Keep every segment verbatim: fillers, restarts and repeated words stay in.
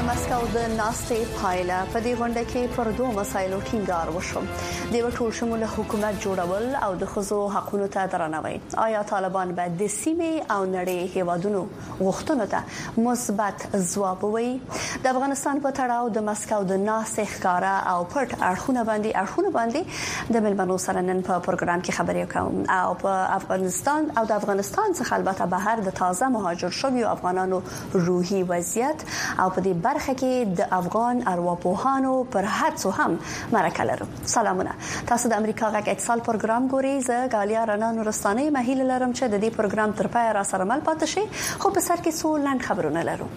مسکو د ناستې پایله په دې غونډه کې پر دوه مسایلو ټینګار وشو د ټول شموله حکومت جوړول او د ښځو حقوقو ته درناوی. آیا طالبان به د سیمې او نړۍ هیوادونو غوښتنو ته مثبت ځواب ووایي؟ د افغانستان په تړاو د مسکو د ناستې ښکارا او پټ اړخونه باندې اړخونه باندې د ملمنو سره نن په پروګرام کې خبرې کوم او په افغانستان او د افغانستان څخه البته بهر د تازه مهاجر شویو افغانانو روحي وضعیت او په دې برخه کې د افغان ارواپوهانو پر هڅو هم مرکه لرو. سلامونه. تاسو د امریکا غږ اتصال پروګرام ګورئ. زه غالیا رڼا نورستاني مهیل لرم چې د دې پروګرام تر پای را سره مل پاتې شي. خو په سر کې څو لاند خبرونه لرو.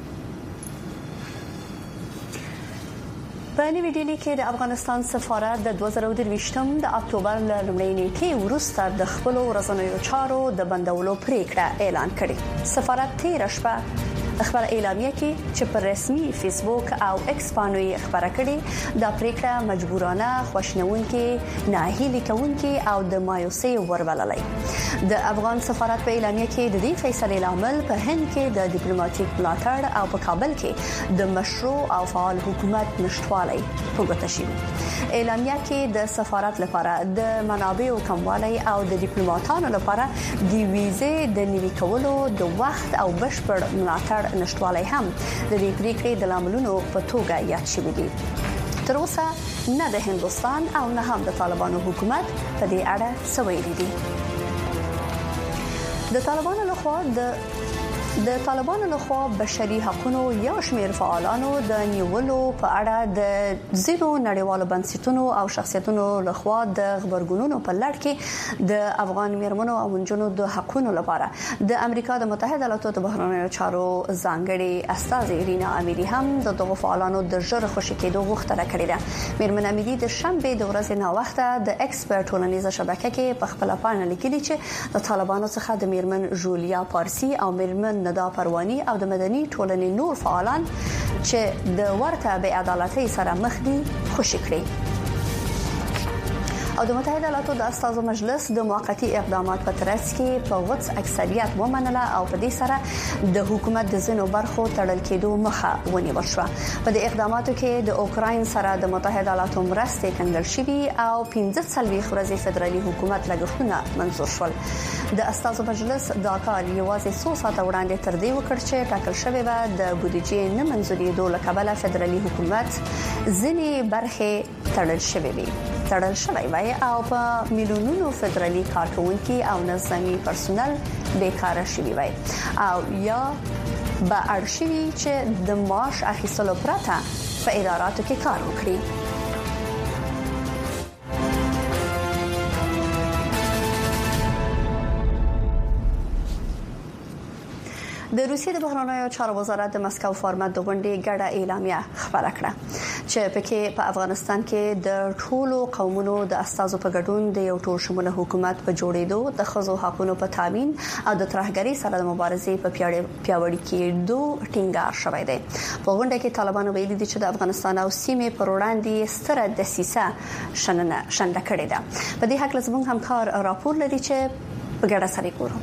په نوې ډیلي کې د افغانستان سفارت د دوه زره درویشتم د اکتوبر لومړۍ نیټې وروسته د خپل ورځنیو چارو د بندولو پریکړه اعلان کړې. سفارت تیر شپه خبر اعلامیه کې چې پر رسمي فیسبوک او ایکس باندې خبره کړې د پریکړه مجبورانه خوشنونکې ناهیلي کوونکې او د مایوسي وروللې. د افغان سفارت په اعلامیه کې د دې فیصلې لامل په هند کې د ډیپلوماټیک ملاتړ او په کابل کې د مشروع او فعال حکومت نشټوالی په ګوته شوی. اعلامیه کې د سفارت لپاره د منابعو کموالی او د ډیپلوماټانو لپاره د ویزې د نیوي کولو د وخت او بشپړ ملاتړ نشټوالی هم د دې پریکړې د لاملونو په توګه یاد شوی دي. تر اوسه نه د هندستان او نه هم د طالبانو حکومت په دې اړه څه ویلي دي. د طالبانو لخوا د د طالبانو لخوا بشري حقوقو یو شمېر فعالانو د نیولو په اړه د زیرو نړیوالو بنسټونو او شخصیتونو لخوا د خبرګونونو په لړ کې د افغان میرمنو او نجونو د حقوقو لپاره د امریکا د متحده ایالاتو د بهرنیو چارو ځانګړي استاذ رینا امیری هم د دغه فعالانو د ژر خوشی کېدو غوښتنه کړې ده. میرمن امیری د شنبه د ورځې نه وخته د ایکسپرت ټولنیزه شبکې کې په خپل پاڼه لیکلي چې د طالبانو څخه د میرمن جولیا پارسی او میرمن ندا پروانی او د مدني ټولنې نور فعالان چې د ورته بې عدالتۍ سره مخ دي خوشی کړي. او د متحده ایالاتو د استازو مجلس د موقتی اقدامات په ترڅ کې په وڅ اکثریت ومنله او په دې سره د حکومت د زینو برخو تړل کېدو مخه ونیول شو. په دې اقداماتو کې د اوکراین سره د متحده ایالاتو مرستې کنګل شوې او پنځه څلوېښت ورځې فدرالي حکومت لګښتونه منظور شول. د استازو مجلس دا کار یوازې څو ساعته وړاندې تر دې وکړ چې ټاکل شوی و د بودیجې نه منځوري دوه کبله فدرالي حکومت ځینې برخې تړل شوې وي. تړل شوی وای او په میلیونونو فدرالي کارکونکو او نظامی پرسونل بیکاره شوی وای او یا به ارشیوي چې د معاش اخیستلو پرته په اداراتو کې کار وکړي. د روسیې د بهرنیو چارو وزارت د مسکو فارمټ د غونډې ګډه اعلامیه خبره کړه چې پکې په افغانستان کې د ټولو قومونو د استازو په ګډون د یو ټول شموله حکومت په جوړېدو د ښځو حقوقو په تامین او د ترهګرۍ سره د مبارزې په پیاوړي کېدو ټینګار شوی دی. په غونډه کې طالبانو ویلي دي چې د افغانستان او سیمې پر وړاندې ستره دسیسه شننه شنډه کړې ده. په دې حق لزمون همکار راپور لري چې په ګډه سره ګورو.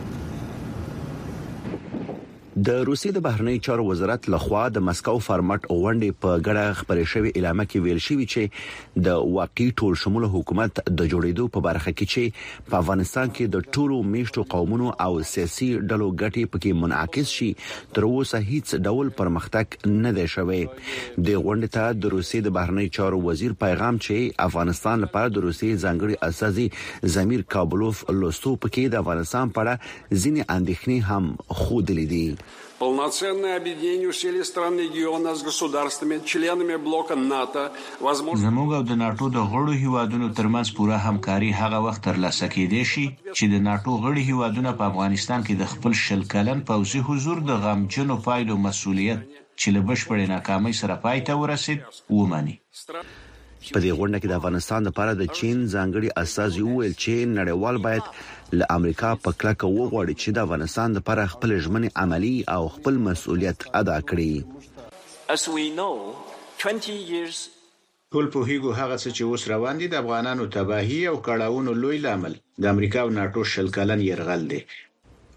د روسیې د بهرنی چارو وزارت لخوا د مسکو فارمټ غونډې په ګډه خبرې شوې اعلامیه کې ویل شوی چې د واقعي ټول شموله حکومت د جوړېدو په برخه کې چې په افغانستان کې د ټولو میشتو قومونو او سیاسي ډلو ګټې پکې منعکس شي تر اوسه هیڅ ډول پرمختګ نه دی شوی. د غونډې ته د روسیې د بهرنی چارو وزیر پیغام چې افغانستان لپاره د روسیې ځانګړي استازي زمیر کابلوف لوستو پکې د افغانستان په اړه ځینې اندېښنې هم خوندلې دي. Полноценное объединение усилий стран региона с государствами, членами блока НАТО, возможно. زموږ او د ناتو د غړو هیوادونو ترمنځ پوره همکاري هغه وخت ترلاسه کېدای شي چې د ناتو غړي هیوادونه په افغانستان کې د خپل شل کلن پوځي حضور د غمجنو پایلو مسؤلیت چې له بشپړې ناکامۍ سره پای ته ورسید ومني. په دې غونډه کې د افغانستان لپاره د چین ځانګړي استازي وویل چې نړیوال باید له امریکا په کلکه وغواړي چې د افغانستان لپاره خپل ژمنې عملی او خپل مسؤلیت ادا کړي. As we know, twenty years ټول په هیګو هغه څه چې اوس روان دي د افغانانو تباہي او کړهونو لوی لامل د امریکا او ناتو شل کلن يرغل دی.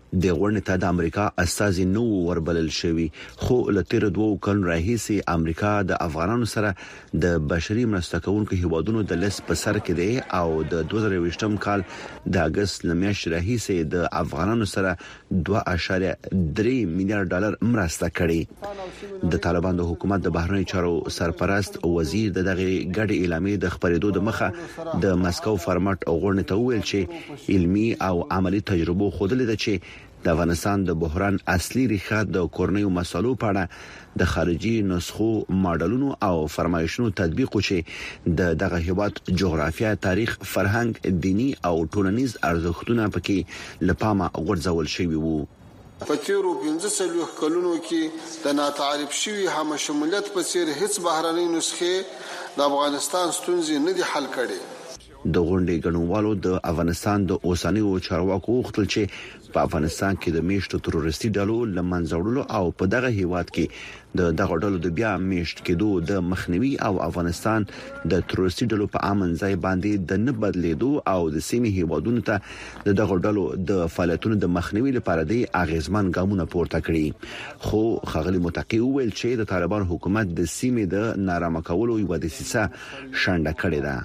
د غونډې ته د امریکا استازي نو وربلل شوی خو لتر دوه کال راهیسي امریکا د افغانانو سره د بشري مرسته کوونکو هیوادونو د لس په سر کې دی او د دوه زره ویشتم کال د اگست لمیاشتې راهیسي د افغانانو سره دوه اعشاریه درې میلیارډ ډالر مرسته کړې د طالبان د حکومت د بهرنی چارو سرپرست وزیر د دغه ګډ اعلامیې د خبرېدو د مخه د مسکو فارمټ غونډې ته ویل چې علمي او عملی تجربه خوده لیده چې د افغانستان د بحران اصلي ریښه د کورنیو مسالو په اړه د خارجي نسخو ماډلونو او فرمایشونو تطبیق وشي د دغه هیواد جغرافیه تاریخ فرهنګ دینی او ټولنیز ارزښتونه پکې لپامه غورځول شوی وو په تیرو پنځه څلوېښت کلونو کې د ناتعریف شوی هم شمولیت په څیر هیڅ بهرنۍ نسخې د افغانستان ستونزې نه دي حل کړي د غونډې ګډونوالو د افغانستان د اوسنیو چارواکو وغوښتل چې په افغانستان کې د میشتو تروریستي ډلو لمنځه وړلو او په دغه هیواد کې د دغه ډلو د بیا میشت کېدو د مخنیوي او افغانستان د تروریستي ډلو په امن ځای باندې د نه بدلیدو او د سیمې هیوادونو ته د دغه ډلو د فعالیتونو د مخنیوي لپاره د اغیزمن ګامونه پورته کړي خو خغلی متقی ویل چې د طالبان حکومت د سیمې د نارامه کولو یو دسیسه شنډه کړې ده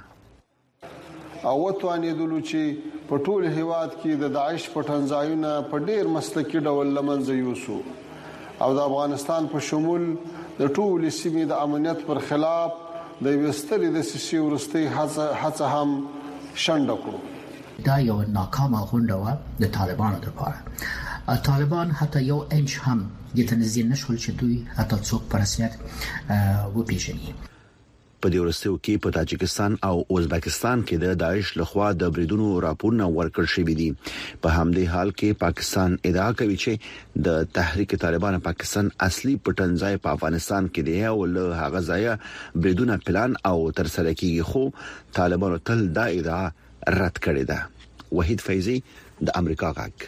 او وتوانېدلو چې په ټول هیواد کې د داعش پټنځایونه په ډیر مسلکي ډول لمنځه یوسو او د افغانستان په شمول د ټول سیمې د امنیت پر خلاف د وستري د سیاسي ورستي هڅه هم شنډه کړو دا یو ناکامه غونډه و د طالبانو لپاره طالبان حتی یو انچ هم د تنظیم نشول چې دوی حتی څوک په رسمیت وپیژني په دې ورستیو کې په تاجکستان او ازبکستان کې د داعش لخوا د بریدونو راپورونه ورکړل شوې دي په همدې حال کې پاکستان ادعا کوي چې د تحریک طالبان پاکستان اصلي پټنځای په افغانستان کې دی او له هغه ځایه بریدونه پلان او تر سره کیږي خو طالبانو تل دا ادعا رد کړې ده وحید فیضی د امریکا غاک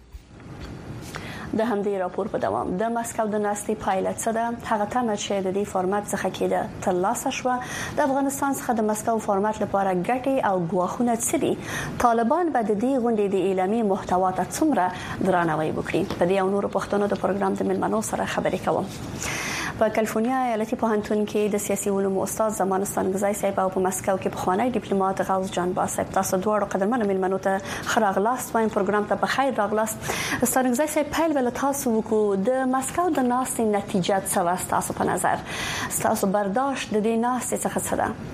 د همدې راپور په دوام د مسکو د ناستي پایلټ څخه د هغه تمه چې د دې فارمټ څخه کېده ترلاسه شو د افغانستان څخه د مسکو فارمټ لپاره ګټي او ګواښونه څه دي طالبان به د دې غونډې د اعلامي محتوا ته څومره درناوی وکړي په دې او نورو پښتنو د پروګرام د ملمنو سره خبرې کوم په کالیفورنیا ایالتي پوهنتون کې د سیاسي علومو استاد زمان استانګزای صاحب او په مسکو کې پخوانی ډیپلوماټ غوث جان با صاحب تاسو دواړو قدرمن ملمنو ته خراغلاست وایم پروګرام ته په خیر راغلاست استانګزای صاحب پیل ول تاسو وکړو د مسکو د ناستې نتیجه څه واست تاسو په نظر تاسو برداشت د دې ناستې څخه څه ده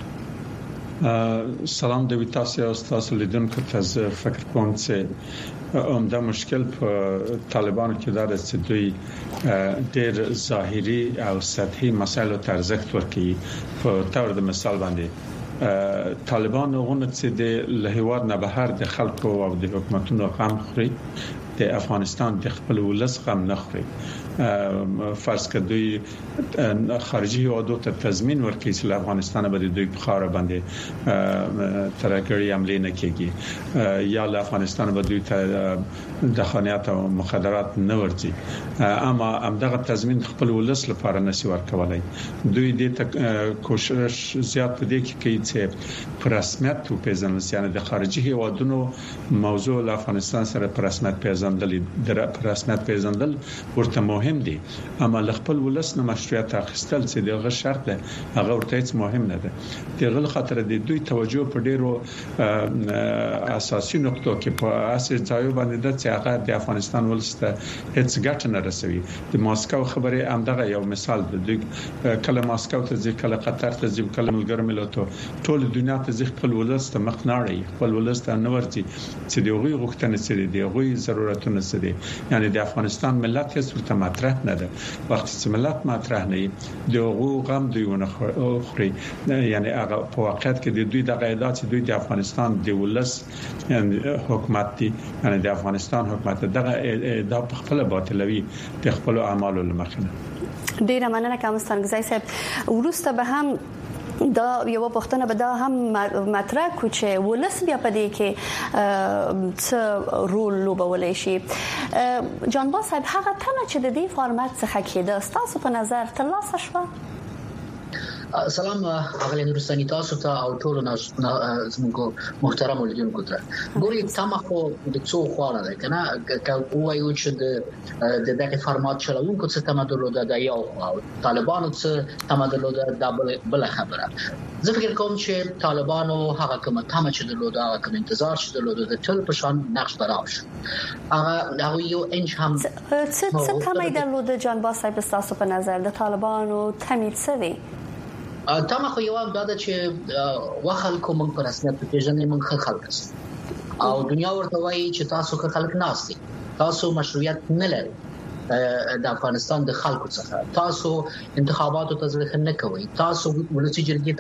سلام د تاسو او تاسو لیدونکو ته فکر کوم چې عمده مشکل په طالبانو کې دا ده چې دوی ډېر ظاهري او سطحي مسایلو ته ارزښت ورکوي په تور د مثال باندې طالبان غوښتل چې د لهیواد نه بهر د خلکو او د حکومتونو غم خوري د افغانستان د خپل ولس غم نه خوري فرض کړئ خارجي هیوادو ته تضمین ورکړي چې افغانستان به د دوی په خاور باندې ترګړی عملي نه کیږي یا له افغانستان به دوی ته د خانيات او مخدرات نه ورځي اما همدغه تضمین خپل ولس لپاره نشي ورکولای دوی د کوشش زیات دي کوي چې په رسمیت او پیژندل یعنی د خارجي هیوادونو موضوع له افغانستان سره په رسمیت پیژندل د رسمیت پیژندل ورته مهم دي اما خپل ولس نه مشروعیت اخیستل چې دغه شرط ده هغه ورته هیڅ مهم نه ده دغه خاطر د دوی توجه په ډیرو اساسي نقطو کې په اساس ځای باندې د چې هغه د افغانستان ولسته هیڅ ګټه نه رسوي د ماسکو خبره همدغه یو مثال ده دوی کله ماسکو ته ځي کله قطر ته ځي کله ملګر ملتونو ټول دنیا ته ځي خپل ولسته مخ نه اړي خپل ولسته نه ورځي چې دغه غوښتنې سره دي هغه ضرورتونه سره دي یعنی د افغانستان ملت هیڅ ورته مطرح نه ده وخت چې ملت مطرح نه دی دغه غم دیونه خوري یعنی هغه په واقعیت کې د دوی د قاعدات دوی د افغانستان د ولس یعنی حکومت دي یعنی د افغانستان حکومت دغه د خپل باطلوي د خپل اعمالو لمخنه ډیره مننه کوم ستنګزای صاحب ورسته به هم دا یو پښتنه به دا هم مطرح کو چې ولس بیا په دې کې څه رول لوبولای شي جان با صاحب هغه تنه چې د دې فارمټ څخه کېده تاسو په نظر ترلاسه شو سلام اغلی نورستاني تاسو ته او ټول زموږ محترم لیدونکو ته. ګوري تمخو د څو خواړه ده کنه که وایو چې د د دغه فارمات چلوونکو څه تمدلو ده د یو او طالبانو څه تمدلو ده د بل خبره. زه فکر کوم چې طالبانو هغه کوم تمه چې د لوده هغه کوم انتظار چې د لوده د ټول په شان نقش براوش هغه هغه یو انج هم څه څه تمه د لوده جانباز صاحب تاسو په نظر د طالبانو تمه څه وي؟ تمه خو یو دا ده چې وخلکو موږ په رسمیت پیژنې موږ خلک او دنیا ورته وایي چې تاسو که خلک ناشتي تاسو مشروعیت نه لري د افغانستان د خلکو څخه، تاسو انتخاباتو ته ځل نه کوي، تاسو ولسی جرګې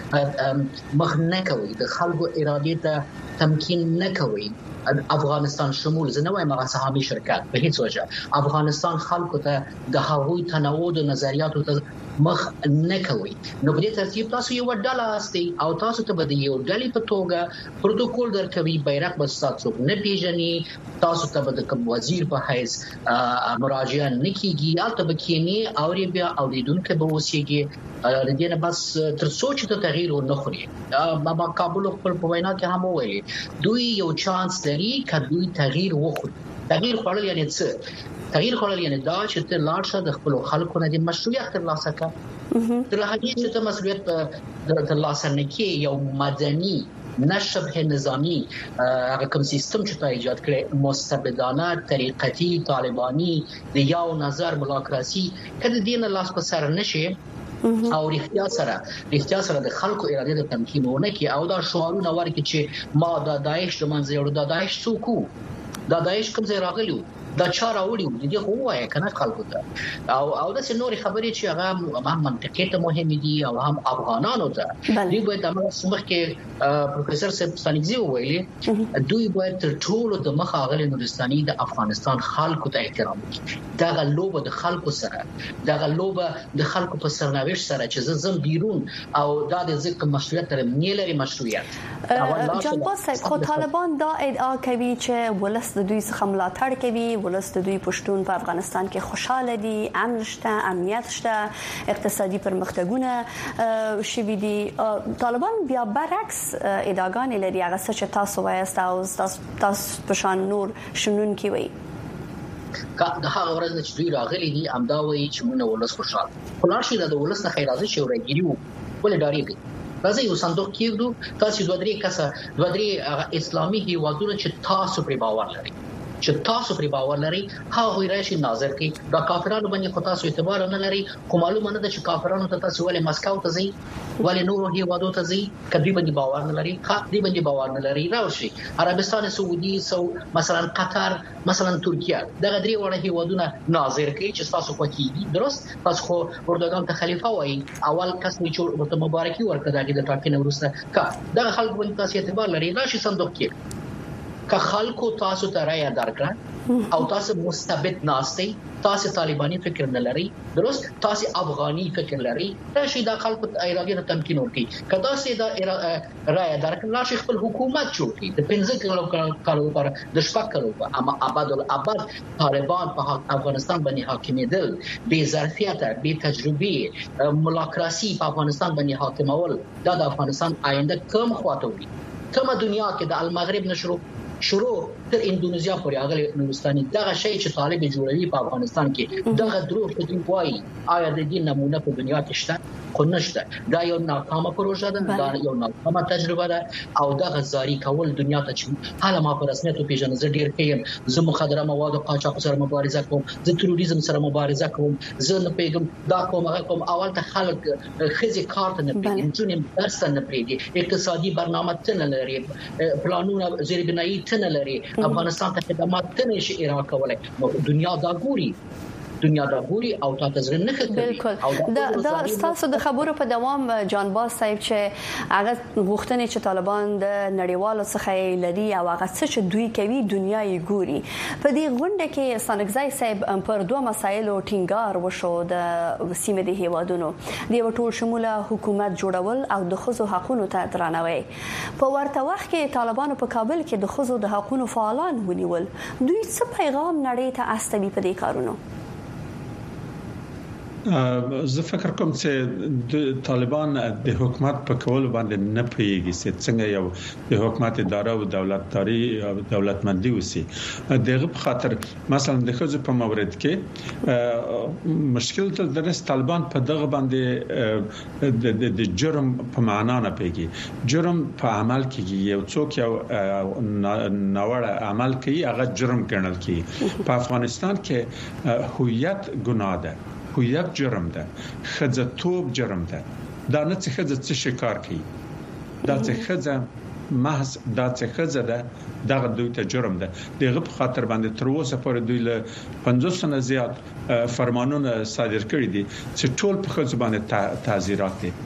ته مخ نه کوي، د خلکو اراده ته تمکین نه کوي. افغانستان شمول زنوای مغه سهامي شرکت په هیڅ وجه افغانستان خلکو ته د هغوی تنوع د نظریاتو ته مخ نه کوي. نو په دې ترتیب تاسو یو ډله استي او تاسو ته به یو ډلې په توګه پروتوکول درکوي، بیرغ به تاسو نه پیژني، تاسو ته به د کوم وزیر په حیث مراجعه نکېږي، البته به کېنی او بیا اوریدونکو به وسیږي لدينا بس تر سوچ ته تغییر نه خوري. بابا کابل خپل په وینا کې هم ویلي دوی یو چانس لري چې دوی تغییر وکړي. تغییر خورل یعنی څه؟ تغییر خورل یعنی دا چې ته لاړ د خپل خلکو نه د مشروعیت ترلاسه کړه. تر هغه چې ته مسؤلیت ترلاسه نه کې یو مدني نشبه نظامی هغه کوم سیستم چې تا ایجاد کړي مستبدانه طریقتی طالبانی د یو نظر بلاکراسی کله دین لاس په سر نشي او رښتیا سره رښتیا سره د خلکو اراده د تمکینونه کې او دا شعارونه ورکړي چې ما د داعش د منځ یو د داعش څوک دا داعش کوم ځای راغلیو دا چا راوړي دي خو وایي کنه خلکو ته او او د سنوري خبرې چې هغه هم منطقي ته مهم دي او هم افغانانو ته دوی باید د مخ کې پروفیسور صاحب سانګزي ویلي دوی باید تر ټولو د مخ اغلی نورستاني د افغانستان خلکو ته احترام وکړي. دا غلوبه د خلکو سره دا غلوبه د خلکو په سرنوشت سره چې زم بیرون او دا د ځکه مشروعیت تر نه لري مشروعیت. جانباز صاحب خو طالبان دا ادعا کوي چې ولس د دوی څخه ملاتړ کوي، ولس د دوی پښتون په افغانستان کې خوشاله دي، امن شته، امنیت شته، اقتصادي پرمختګونه شوي دي. طالبان بیا برعکس ادعاګانې لري هغه څه چې تاسو وایست او تاسو په شان نور شنون کې وایي. کا د هغه ورځ چې دوی راغلي دي امدا وایي چې موږ ولس خوشاله خلاص شي د ولس نه خیرازي شي ورګيري ولې ډاریږي راځي یو صندوق کېږو تاسو دوه درې کسه دوه درې اسلامي هیوادونه چې تاسو پر باور لري چې تاسو پر باور لري هغه راشي ناظر کې دا کافرانو باندې خو تاسو اعتبار نه لري خو معلومه نه ده چې کافرانو ته تاسو ولې مسکو ته ځي ولې نورو هیوادو ته ځي کدی باندې باور نه لري ښه دی باندې باور نه لري راوشي عربستان سعودي سو مثلا قطر مثلا ترکیه دغه درې وړه هیوادونه ناظر کې چې تاسو کوي درست تاسو خو اردوغان ته خلیفہ وایي اول کس چې ورته مبارکي ورکړه د ټاکنې وروسته کا دغه خلک باندې تاسو اعتبار لري راشي صندوق کې که خلکو تاسو ته رائے درکړه او تاسو مستبد ناشتي تاسو طالباني فکر نه لري درست تاسو افغاني فکر لري راشي د خلکو اراده ته تمکین ورکړي که تاسو د رائے درکړه راشي خپل حکومت جوړ کړي د پنځه کالو لپاره د شپږ کالو لپاره اما ابد الابد طالبان په افغانستان باندې حاکمیدل بې ظرفیت بې تجربه ملاکراسی په افغانستان باندې حاکمول دا د افغانستان آینده کم خواته وي. کومه دنیا کې د المغرب نشرو شروع تر اندونیزیا پورې هغه نورستاني دغه شی چې طالب جوړوي په افغانستان کې دغه دروغ ته دی وایي آیا د دې نمونه په دنیا کې شته خو نشته. دا یو ناکامه پروژه ده دا یو ناکامه تجربه ده او دغه زاری کول دنیا ته چې حالا ما په رسمیت پیژنم زه ډیر کېم زه مخدره مواد او قاچاق سره مبارزه کوم زه تروریزم سره مبارزه کوم زه نه پیګم دا کوم هغه کوم اول ته خلک خزي کارت نه پیګم چې درس نه پیګي اقتصادي برنامه تل لري پلانونه زیربنایی تل لري افغانستان ته خدمات تل شي اراده کولای دنیا دا ګوري دنیا دا ګوري او تاسو زغ نه کوي بالکل دا دا تاسو د خبرو په دوام جانباز صاحب چې هغه غوښتنې چې طالبان د نړیوالو څخه لري او هغه څه چې دوی کوي دنیا یې ګوري. په دې غونډه کې سانګزای صاحب پر دوه مسایلو ټینګار وشو د سیمې د هیوادونو د یو ټول شموله حکومت جوړول او د خزو حقوقو ته درناوی. په ورته وخت کې طالبانو په کابل کې د خزو د حقوقو فعالان ونیول. دوی څه پیغام نړۍ ته استوي په دې کارونو؟ زه فکر کوم چې د طالبان د حکومت په کول باندې نه پیږي چې څنګه یو د حکومت اداره او دولتداري او دولتمندي وسی دغه په خاطر مثلا د خځو په مورد کې مشکل تل درس طالبان په دغه باندې د جرم په معنا نه پیږي جرم په عمل کې یو څوک یو ناوړه عمل کوي هغه جرم ګڼل کیږي په افغانستان کې هویت ګناه ده هویت جرم ده خځتوب جرم ده دا نه څه خځه څه شکار کوي دا څه خځه محض دا څه خځه ده دغه دوی ته جرم ده دغه په خاطر باندې تر اوسه پورې دوی له پنځوس نه زیات فرمانونه صادر کړي دي چې ټول په خځو باندې تعزیرات دي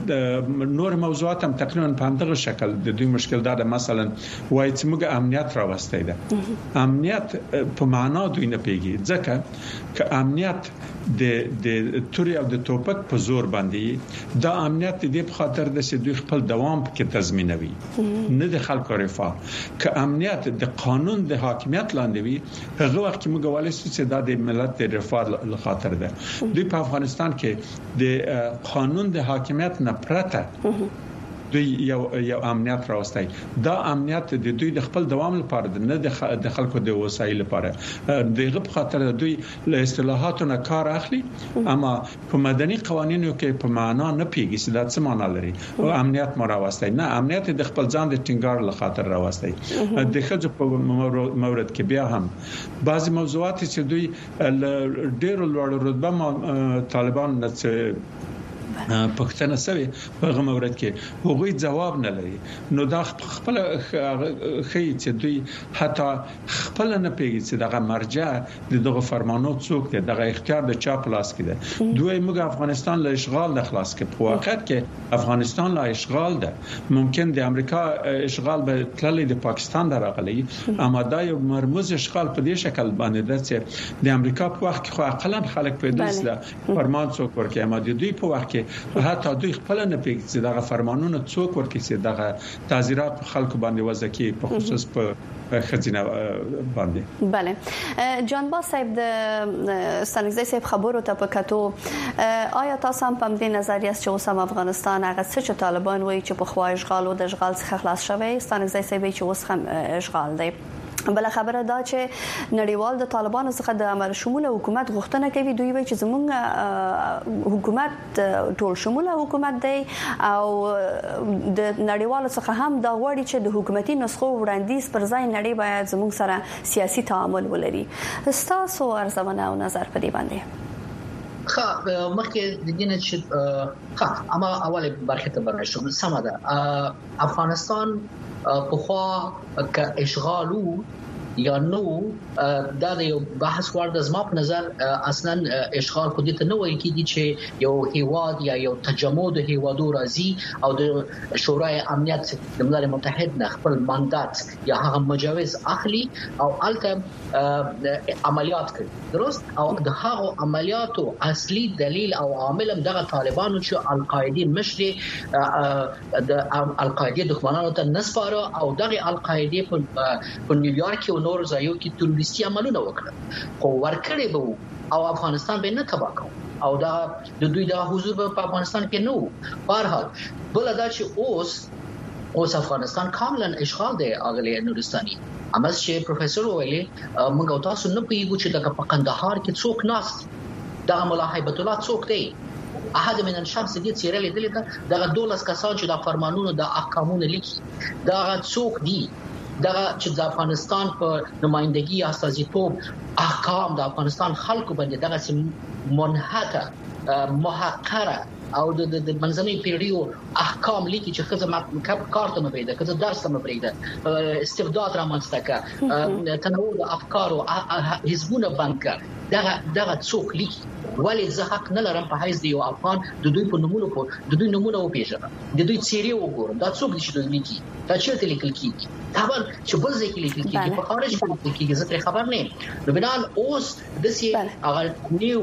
نور موضوعات هم تقریبا په همدغه شکل د دوی مشکل دا ده مثلا وایي چې موږ امنیت راوستي ده امنیت په معنا دوی نه پیږي ځکه چې امنیت د د توري او د توپک په زور باندې دا امنیت د په خاطر د سې دوی خپل دوام کې تضمینوي نه د خلکو رفاه ک امنیت د قانون د حاکمیت لاندې وي هغه وخت موږ ولې چې دا د ملت د رفاه لخاطر ده دوی په افغانستان کې د قانون د حاکمیت نه پرته دوی یو یو امنیت راوستي دا امنیت د دوی د خپل دوام لپاره نه د خلکو د وسایل لپاره دغه په خاطر دوی له اصطلاحاتو نه کار اخلي اما په مدني قوانینو کې په معنا نه پیږي چې دا څه معنا لري او امنیت مو راوستي نه امنیت د خپل ځان د ټینګار لپاره راوستي د خځو په مورد کې بیا هم بعضي موضوعات چې دوی ډېر لوړ رتبه طالبان نه پښتنه سوي په هغه مورد کې هغوی جواب نه لري نو دا خپل خي چې دوی حتی خپل نه پیږي چې دغه مرجع دغه فرمانو څوک دی دغه اختیار د چا پلاس کې ده دوی موږ افغانستان له اشغال د خلاص کې په واقعیت کې افغانستان له اشغال ده ممکن د امریکا اشغال به تللی د پاکستان دراغلي اما دا یو مرموز اشغال په دې شکل باندې ده چې د امریکا په وخت کې خو اقلا خلک په دې فرمان څوک ورکه اما د دوی په وخت کې حتی دوی خپل نه پیږي چې دغه فرمانونه څوک ورکړي چې دغه تعزیرات خلکو باندې وځي په خصوص په خزینه باندې بله جان با صاحب د ستانګزي صاحب خبرو ته پکاتو آیا تاسو هم په دې نظریه چې اوس افغانستان هغه څه چې طالبان وایي چې په خوا اشغال او د اشغال څخه خلاص شوی ستانګزي صاحب چې اوس هم اشغال دی بل خبره دا چې نړیوال د طالبانو څخه د امر شموله حکومت غوښتنه کوي دوی وایي چې زموږ حکومت ټول شموله حکومت دی او د نړیوال څخه هم دا غواړي چې د حکومتي نسخو وړاندیز پر ځای نړۍ باید زموږ سره سیاسي تعامل ولري تاسو ارزونه او نظر په دې باندې خا مخکې د دې چې خا اما اوله برخه ته برشم سم ده افغانستان په خوا ک اشغالو یا نو دا د یو بحث وړ د زما په نظر اصلا اشغال خو دې ته نه وایي کیږي چې یو هیواد یا یو تجمع د هیوادو راځي او د شورای امنیت د ملل متحد نه خپل ماندات یا هغه مجوز اخلي او الته عملیات کوي درست او د هغه عملیاتو اصلي دلیل او عامل هم دغه طالبانو چې القاعده مشر د القاعده دښمنانو ته نسپاره او دغه القاعده په نیویارک او نور ځایو کې تروریستي عملونه وکړل خو ورکړې به او افغانستان به نه تباہ کوي او دا د دوی د حضور په افغانستان کې نو بهرحال بل دا چې اوس اوس افغانستان کاملا اشغال دی اغلی نورستاني اماس چې پروفیسور ویلي موږ تاسو نه پیږو چې د قندهار کې څوک ناست د مولا هیبت الله څوک دی احد من الشمس دي چیرې لیدل دا دولس کسان چې د فرمانونو د احکامونو لیکي دا څوک دی دا چې د افغانستان په نمائندګي استازیتوب احکام د افغانستان خلکو باندې دغه سم منحته محقره او د منځنۍ پیړیو احکام لیکي چې خزه کارته نه پیدا کړه درس نه پیدا استبداد را منځته کا تنوع د افکار او حزبونه باندې دغه دغه څوک لیکي ولی زه حق نه لرم په حیث دی یو افغان د دوی په نمونه په د دوی نمونه او پیژنم د دوی څیرې وګورم دا څوک دي چې دوی لیکي دا چیرته لیکل کیږي طبعا چې بل ځای کې لیکل کیږي په خارج کې لیکل کیږي زه ترې خبر نه یم نو بنان اوس د سي هغه نیو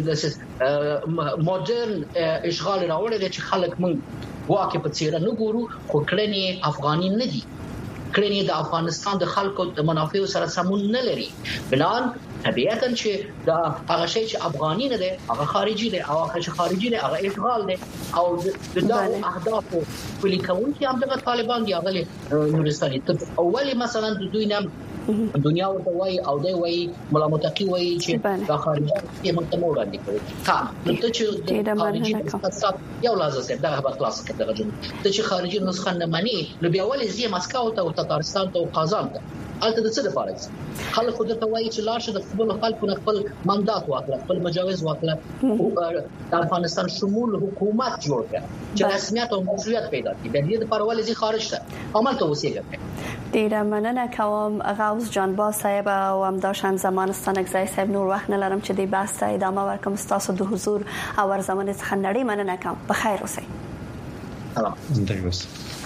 د مدرن اشغال راوړل چې خلک مونږ واقع په څیره نه ګورو خو کړنې افغاني نه دي کړنې د افغانستان د خلکو د منافعو سره سمون نه لري بلان طبيعتا چې دا هغه شی چې افغاني نه دی هغه خارجي دی او هغه چې خارجي دی هغه اشغال دی او د دغه اهداف کلی کول چې هم د طالبان دی هغه نورستاني اولی مثلا د دوی نام دنیا ورته وای او دی وای مولا متقی وای چې د خارجي کې متمور دي کوي ها نو ته چې د خارجي اقتصاد یو لازم ده هغه خلاص کړه دغه ته چې خارجي نسخه نه مانی نو بیا ولې زی مسکو ته او تتارستان ته او قازان ته البته د څه لپاره خلک خود ته وایي چې لاشه د خپل خلکو خپل ماندات واخله خپل مجاوز واخله د افغانستان شمول حکومت جوړ کړي چې رسمیت او مشروعیت پیدا کړي د دې لپاره ولې زی خارج ته عمل ته وسیله ډیره مننه کوم غوث جان با صاحب او همداشان زمانستان اگزای صاحب نور وخت نه لرم چې د بحث ته ادامه ورکوم تاسو د حضور او ورزمن څخه نړۍ مننه کوم په خیر اوسئ سلام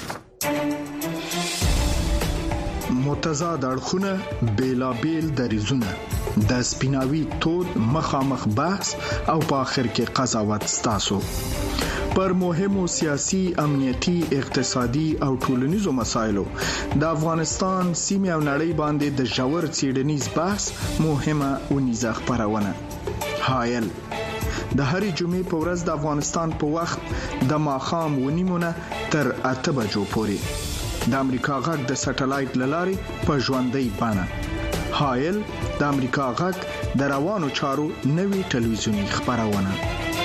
متضاد اړخونه بیلابیل دریزونه د سپیناوي تود مخامخ بحث او په اخر کې قضاوت ستاسو پر مهمو سیاسي امنیتي اقتصادي او ټولنیزو مسایلو د افغانستان سیمه او نړۍ باندې د جوړ څېړنیز بحث مهمه ونیزه خبرونه حایل د هرې جمعې په ورځ د افغانستان په وخت د ماخام ونیمونه تر اته بجو پورې د امریکا غږ د سټلایټ لارې په ژوندۍ بڼه حایل د امریکا غږ د روانو چارو نوي ټلویزیونی خبرونه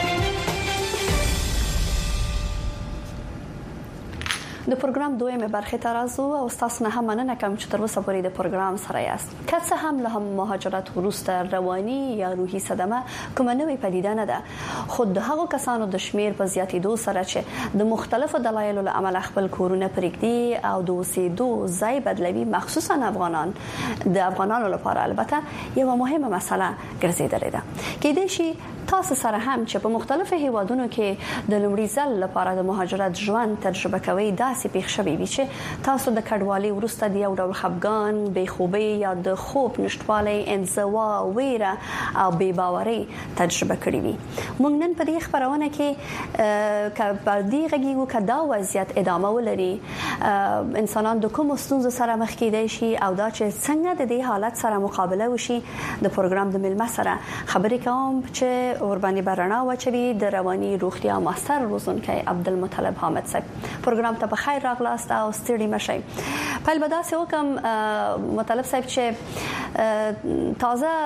د پروګرام دویمه برخه ته راځو او تاسو نه هم مننه کوم چې تر اوسه پورې د پروګرام سره یاست. که څه هم له مهاجرت وروسته رواني یا روحي صدمه کومه نوې پدیده نه ده، خو د هغو کسانو د شمیر په زیاتېدو سره چې د مختلفو دلایلو له امله خپل کورونه پرېږدي او د اوسېدو ځای بدلوي، مخصوصا افغانان د افغانانو لپاره البته یو مهمه مسله ګرځېدلې ده. کېدای شي تاسو سره هم چې په مختلفو هیوادونو کې د لومړي ځل لپاره د مهاجرت ژوند تجربه کوي داسې پیښ شوي وي چې تاسو د کډوالۍ وروسته د یو ډول خفګان، بېخوبۍ یا د خوب نشټوالي، انزوا، ویره او بې باورۍ تجربه کړې وي. موږ نن په دې خبرونه کې ک په دې غږیږو چې دا وضعیت ادامه ولري، انسانان د کوم ستونزو سره مخ کېدای شي او دا چې څنګه د دې حالت سره مقابله وشي. د پروګرام د ملمه سره خبرې کوم چې اوربانی برانا وچوي د رواني روغتیا ماستر روزونکي عبدالمطلب حامد صاحب. پروګرام ته بخیر راغلاست او ستړي مشئ. پیل به داسې وکم مطلب صاحب چې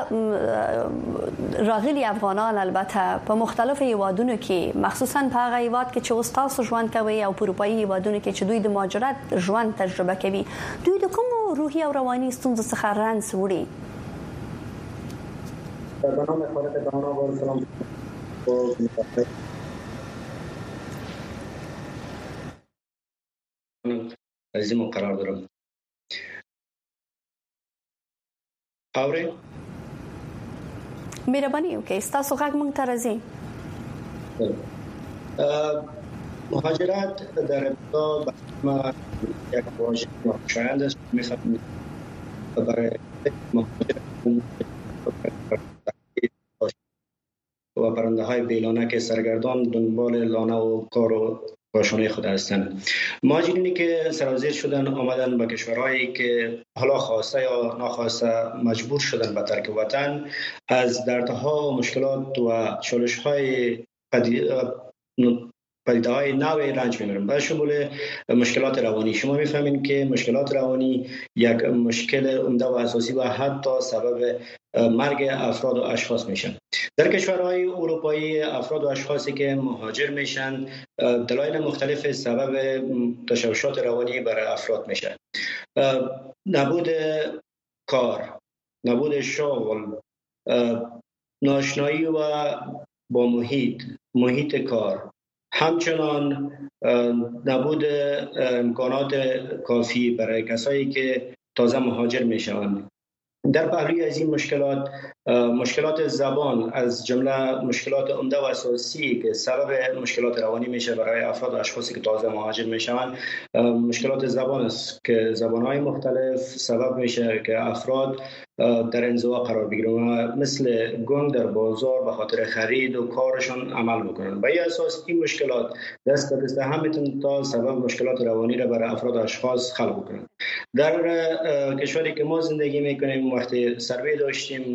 تازه راغلي افغانان البته په مختلفو هیوادونو کې، مخصوصا په هغه هیواد کې چې تاسو ژوند کوي او په اروپایي هیوادونو کې چې دوی د مهاجرت ژوند تجربه کوي، دوی د کوم روحي او رواني ستونزو څخه رنځ وړي؟ بنام خالق دانا با سلام عزیزم قرار دارم. اوري مهرباني وکړئ تاسو غږ مونږ ته راځي. مهاجرت در ابتدا ما یک واژه ناخوشایند است. می‌خواهم برای مهاجرت و پرنده های بیلانه که سرگردان دنبال لانه و کار و کاشانه خود هستند. مهاجرینی که سرازیر شدن آمدن به کشورهایی که حالا خواسته یا ناخواسته مجبور شدن به ترک وطن، از دردها و مشکلات و چالش های پدیده های نوعی رنج میبرن. به شمول مشکلات روانی. شما میفهمین که مشکلات روانی یک مشکل عمده و اساسی و حتی سبب مرگ افراد و اشخاص میشن. در کشورهای اروپایی افراد و اشخاصی که مهاجر میشن دلایل مختلف سبب تشوشات روانی برای افراد میشن. نبود کار، نبود شغل، ناآشنایی و با محیط، محیط کار، همچنان نبود امکانات کافی برای کسایی که تازه مهاجر میشوند. در پهلوی از این مشکلات، مشکلات زبان از جمله مشکلات عمده و اساسی که سبب مشکلات روانی میشه برای افراد و اشخاصی که تازه مهاجر میشوند، مشکلات زبان است که زبانهای مختلف سبب میشه که افراد در انزوا قرار بگیرن، مثل گنگ در بازار به خاطر خرید و کارشون عمل بکنن. به این اساس این مشکلات دست به دست هم میتونن تا سبب مشکلات روانی را برای افراد و اشخاص خلق بکنن. در کشوری که ما زندگی میکنیم، وقتی سروی داشتیم، مصاحبه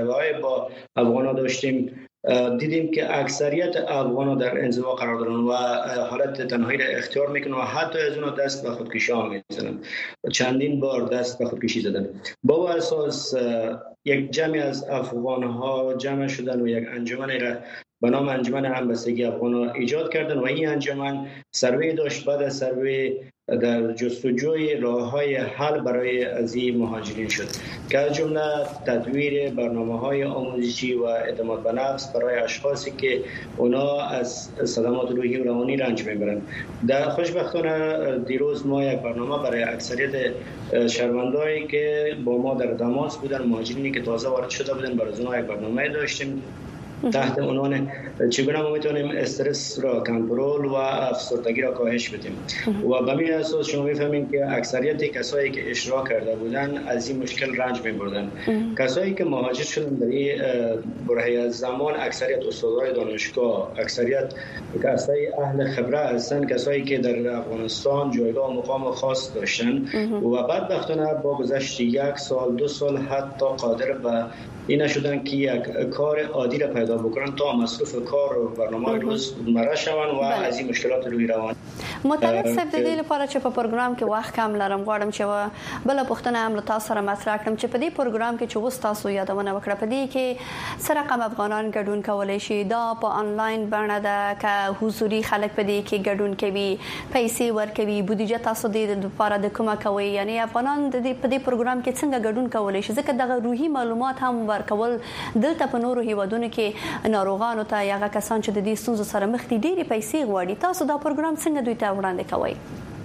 مصاحبه‌های با افغان‌ها داشتیم دیدیم که اکثریت افغان‌ها در انزوا قرار دارن و حالت تنهایی را اختیار میکنن و حتی از اونها دست به خودکشی ها میزنن. چندین بار دست به خودکشی زدن. با اساس یک جمعی از افغان‌ها جمع شدن و یک انجمنی را به نام انجمن همبستگی افغان‌ها ایجاد کردن و این انجمن سروی داشت. بعد از سروی در جستجوی راه‌های حل برای از این مهاجرین شد که از جمله تدویر برنامه‌های آموزشی و اعتماد به نفس برای اشخاصی که اونا از صدمات روحی و روانی رنج میبرند. در خوشبختانه دیروز ما یک برنامه برای اکثریت شهروندانی که با ما در تماس بودن، مهاجرینی که تازه وارد شده بودن، برای اونها یک برنامه داشتیم تحت عنوان چگونه ما میتونیم استرس را کنترل و افسردگی را کاهش بدیم و به همین اساس شما میفهمین که اکثریت کسایی که اشتراک کرده بودن از این مشکل رنج میبردن. کسایی که مهاجر شدن در این برهه از زمان اکثریت استادای دانشگاه، اکثریت کسایی اهل خبره هستن، کسایی که در افغانستان جایگاه و مقام خاص داشتن و بدبختانه با گذشت یک سال دو سال حتی قادر به این نشدن که یک کار عادی را پیدا بکنن تا مصروف کار و برنامه روز مره شون و از این مشکلات روی روان. مطلب سب د دې لپاره چې په پروګرام کې وخت کم لرم غواړم چې بل پښتنه هم له تاسو سره مطرح کړم چې په دې پروګرام کې چې وس تاسو یادونه وکړه په دې کې سره رقم افغانان ګډون کولای شي دا په انلاین بڼه ده که حضوري خلک په دې کې ګډون کوي پیسې ورکوي بودیجه تاسو د لپاره د کومه کوي یعنی افغانان د دې په دې پروګرام کې څنګه ګډون کولای شي ځکه دغه روحي معلومات هم ورکول دلته په نورو هیوادونو کې ناروغانو ته یا کسان چې د دې ستونزو سره مخ دي ډېری پیسې غواړي تاسو دا پروګرام څنګه دوی ته وړاندې کوي؟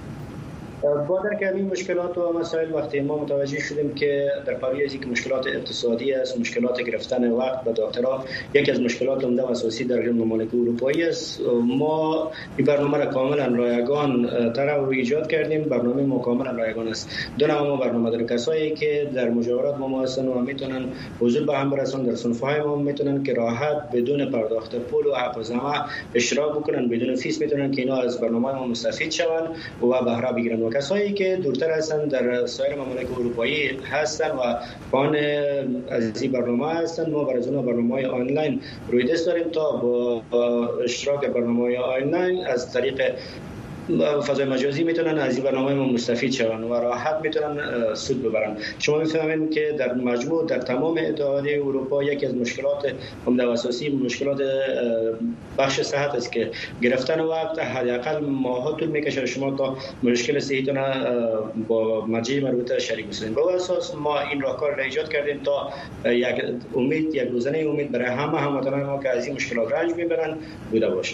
با درک این مشکلات و مسائل وقتی ما متوجه شدیم که در پاری از اینکه مشکلات اقتصادی است، مشکلات گرفتن وقت به دکترا یکی از مشکلات عمده و اساسی در ممالک اروپایی است، ما این برنامه را کاملا رایگان طرح و ایجاد کردیم. برنامه ما کاملا رایگان است. دو نوع ما برنامه داریم. کسایی که در مجاورات ما هستن و میتونن حضور به هم برسن در صنف‌های ما میتونن که راحت بدون پرداخت پول و هزینه اشتراک بکنن، بدون فیس میتونن که اینا از برنامه ما مستفید شوند و بهره بگیرن. کسایی که دورتر هستن در سایر ممالک اروپایی هستن و فان از این برنامه هستن، ما برای اونها برنامه‌های آنلاین روی دست داریم تا با اشتراک برنامه‌های آنلاین از طریق فضای مجازی میتونن از این برنامه ما مستفید شون و راحت میتونن سود ببرن. شما میفهمین که در مجموع در تمام اتحادیه اروپا یکی از مشکلات عمده و اساسی مشکلات بخش صحت است که گرفتن وقت حداقل ماها طول میکشه شما تا مشکل صحیتون با مرجع مربوطه شریک بشین. با اساس ما این راهکار را ایجاد کردیم تا یک امید یک روزنه امید برای همه هموطنان ما که از این مشکلات رنج میبرن بوده باشه.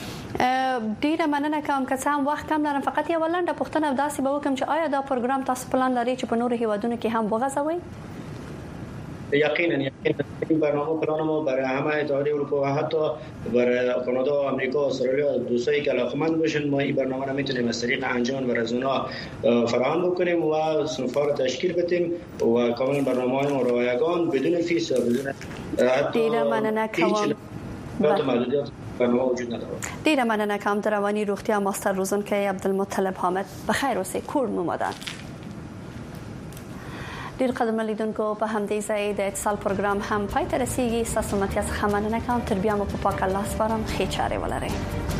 ډیره مننه کوم که څه هم وخت کم لرم فقط یو لنډه پوښتنه داسې به وکم چې آیا دا پروګرام تاسو پلان لري چې په نورو هیوادونو کې هم وغځوي؟ یقینا یقینا این برنامه پلان ما برای همه اتحادیه اروپا و حتی برای کانادا و آمریکا و استرالیا دوستایی که علاقمند باشن ما این برنامه را میتونیم از طریق انجمن و رزونا فراهم بکنیم و صنف‌ها را تشکیل بدیم و کاملا برنامه‌های ما رایگان بدون فیس و بدون ډیره مننه کوم محدودیت برنامه وجود نداره. ډیره مننه کوم در رواني روغتیا ماستر روزونکي عبدالمطلب حامد بخیر اوسئ کور مو مدان. ډیر قدر لیدونکو په همدې ځای د اتصال پروګرام هم پای ته رسیږي. ستاسو متیا څخه مننه کوم. تر بیا مو په پاک الله سپارم. ښې چارې ولرئ.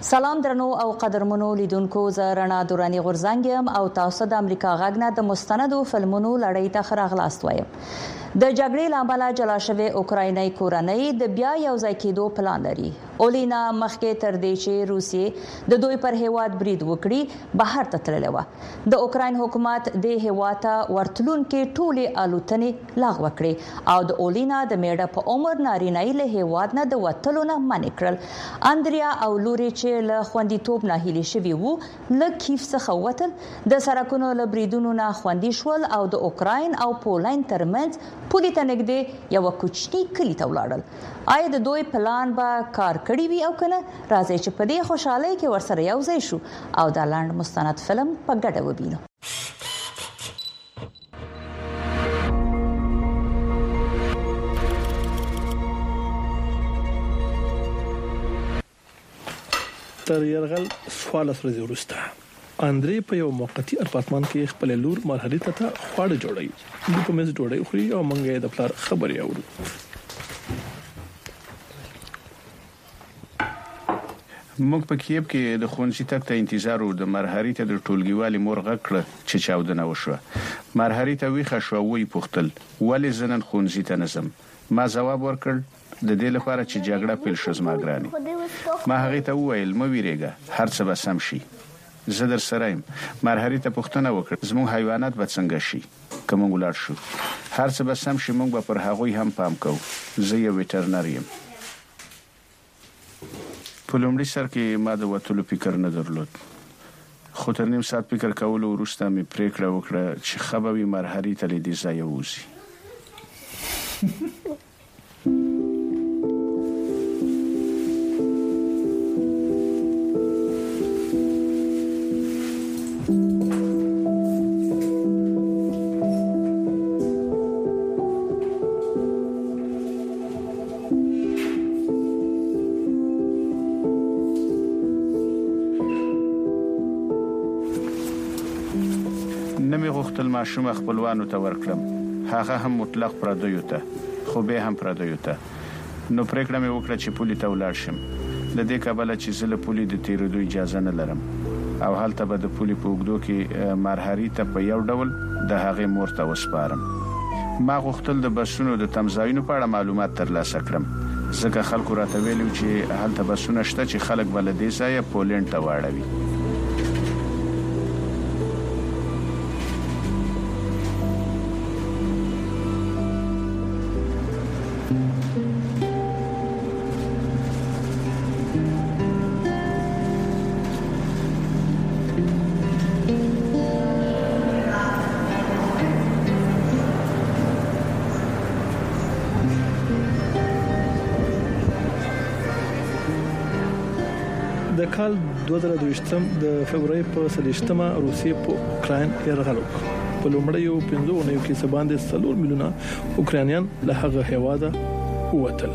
سلام درنو او قدرمنو لیدونکو زه رڼا دورانی غورزنګم او تاسو د امریکا غږ نه د مستندو فلمونو لړۍ ته خراغلاست وایم. د جګړې لامل جلا شوی اوکرایني کورنۍ د بیا یو ځای کېدو پلان لري. اولینا مخکې تر دې چې روسیې د دوی پر هیواد برید وکړي بهر ته تللی و. د اوکراین حکومت د هیواد ته ورتلونکو ټولې الوتنې لغوه کړې او د اولینا د میډه په عمر نارینه‌ای له هیواد نه د وتلو نه منع کړل. اندریا او لوري چې له خوندیتوب نه هیلي شوي وو له کیف څخه وتل، د سرکونو له بریدونو نه خوندي شول او د اوکراین او پولند ترمنځ پولې ته نږدې یو کوچنی کلی ته ولاړل. آیا د دوی پلان به کار کړی وي او کنه؟ راځي چې په دې خوشحالۍ کې ورسره یو ځای شو او دا لاند مستند فلم په ګډه وبینو. تر يرغل سوالس ورځې وروسته اندرې په یو موقتی اپارتمان کې خپل لور مرحله ته خواړه جوړي. د په مېز ډوډۍ خوري او منګې د پلار خبرې اوري. موږ په کیب کې د خونځي تک ته انتظار و. د مرحله ته د ټولګیوالي مورغه کړ چې چاودنه وشوه. مرحله ته ویخه شو وی پختل ولې زنن خونځي ته نظم. ما جواب ورکړ د دې لپاره چې جګړه پیل شوه زما ګرانی. ما هغه ته وویل مې ویریږه هر څه به سم شي. زه در سره يم. مرحله ته پښتنه وکړه زموږ حیوانات به څنګه شي کوم ولر شو. هر څه به سم شي موږ به پر هغوی هم پام کوو. زه یو ویټرنر یم. په لومړي سر کې ما د وټولو فکر نه درلود. خو تر نیم ساعت فکر کولو وروسته مې پریکړه وکړه چې خبروي مرحله ته لیدي ځای ووزي. نمې غوښتل ماشوم خپلوانو ته ورکړم. هغه هم مطلق پردیو ته خو به هم پردیو ته. نو پریکړه مې وکړه چې پولی ته ولاړ شم. لدې کابل چې زله پولی د تیرېدو اجازه نه لرم او هلته به د پولی په وګړو کې مرحله ته په یو ډول د هغه مور ته وسپارم. ما غوښتل د بسونو د تمځایونو په اړه معلومات ترلاسه کړم. ځکه خلکو راته ویلو چې هلته بسونه شته چې خلک بل دې ځای پولند ته واړوي. د کال دوه زره دوه د فبراير په سلیشتمه روسیې په اوکراین یرغل وکړ. په لومړیو پنځو اونیو کې سباندې څلور میلیونه اوکرانیان له هغه هیواده ووتل.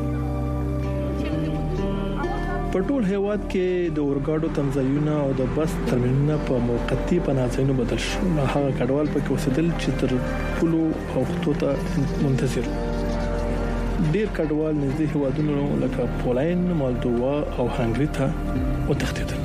په ټول هیواد کې د اورګاډو تمځایونه او د بس ترمینلونه په موقتی پناهځایونو بدل شو. هغه کډوال په کې اوسېدل چې تر پلو او خطو ته منتظر. ډیر کډوال نږدې هیوادونو لکه پولند، مالدووا او هنګري ته وتښتېدل.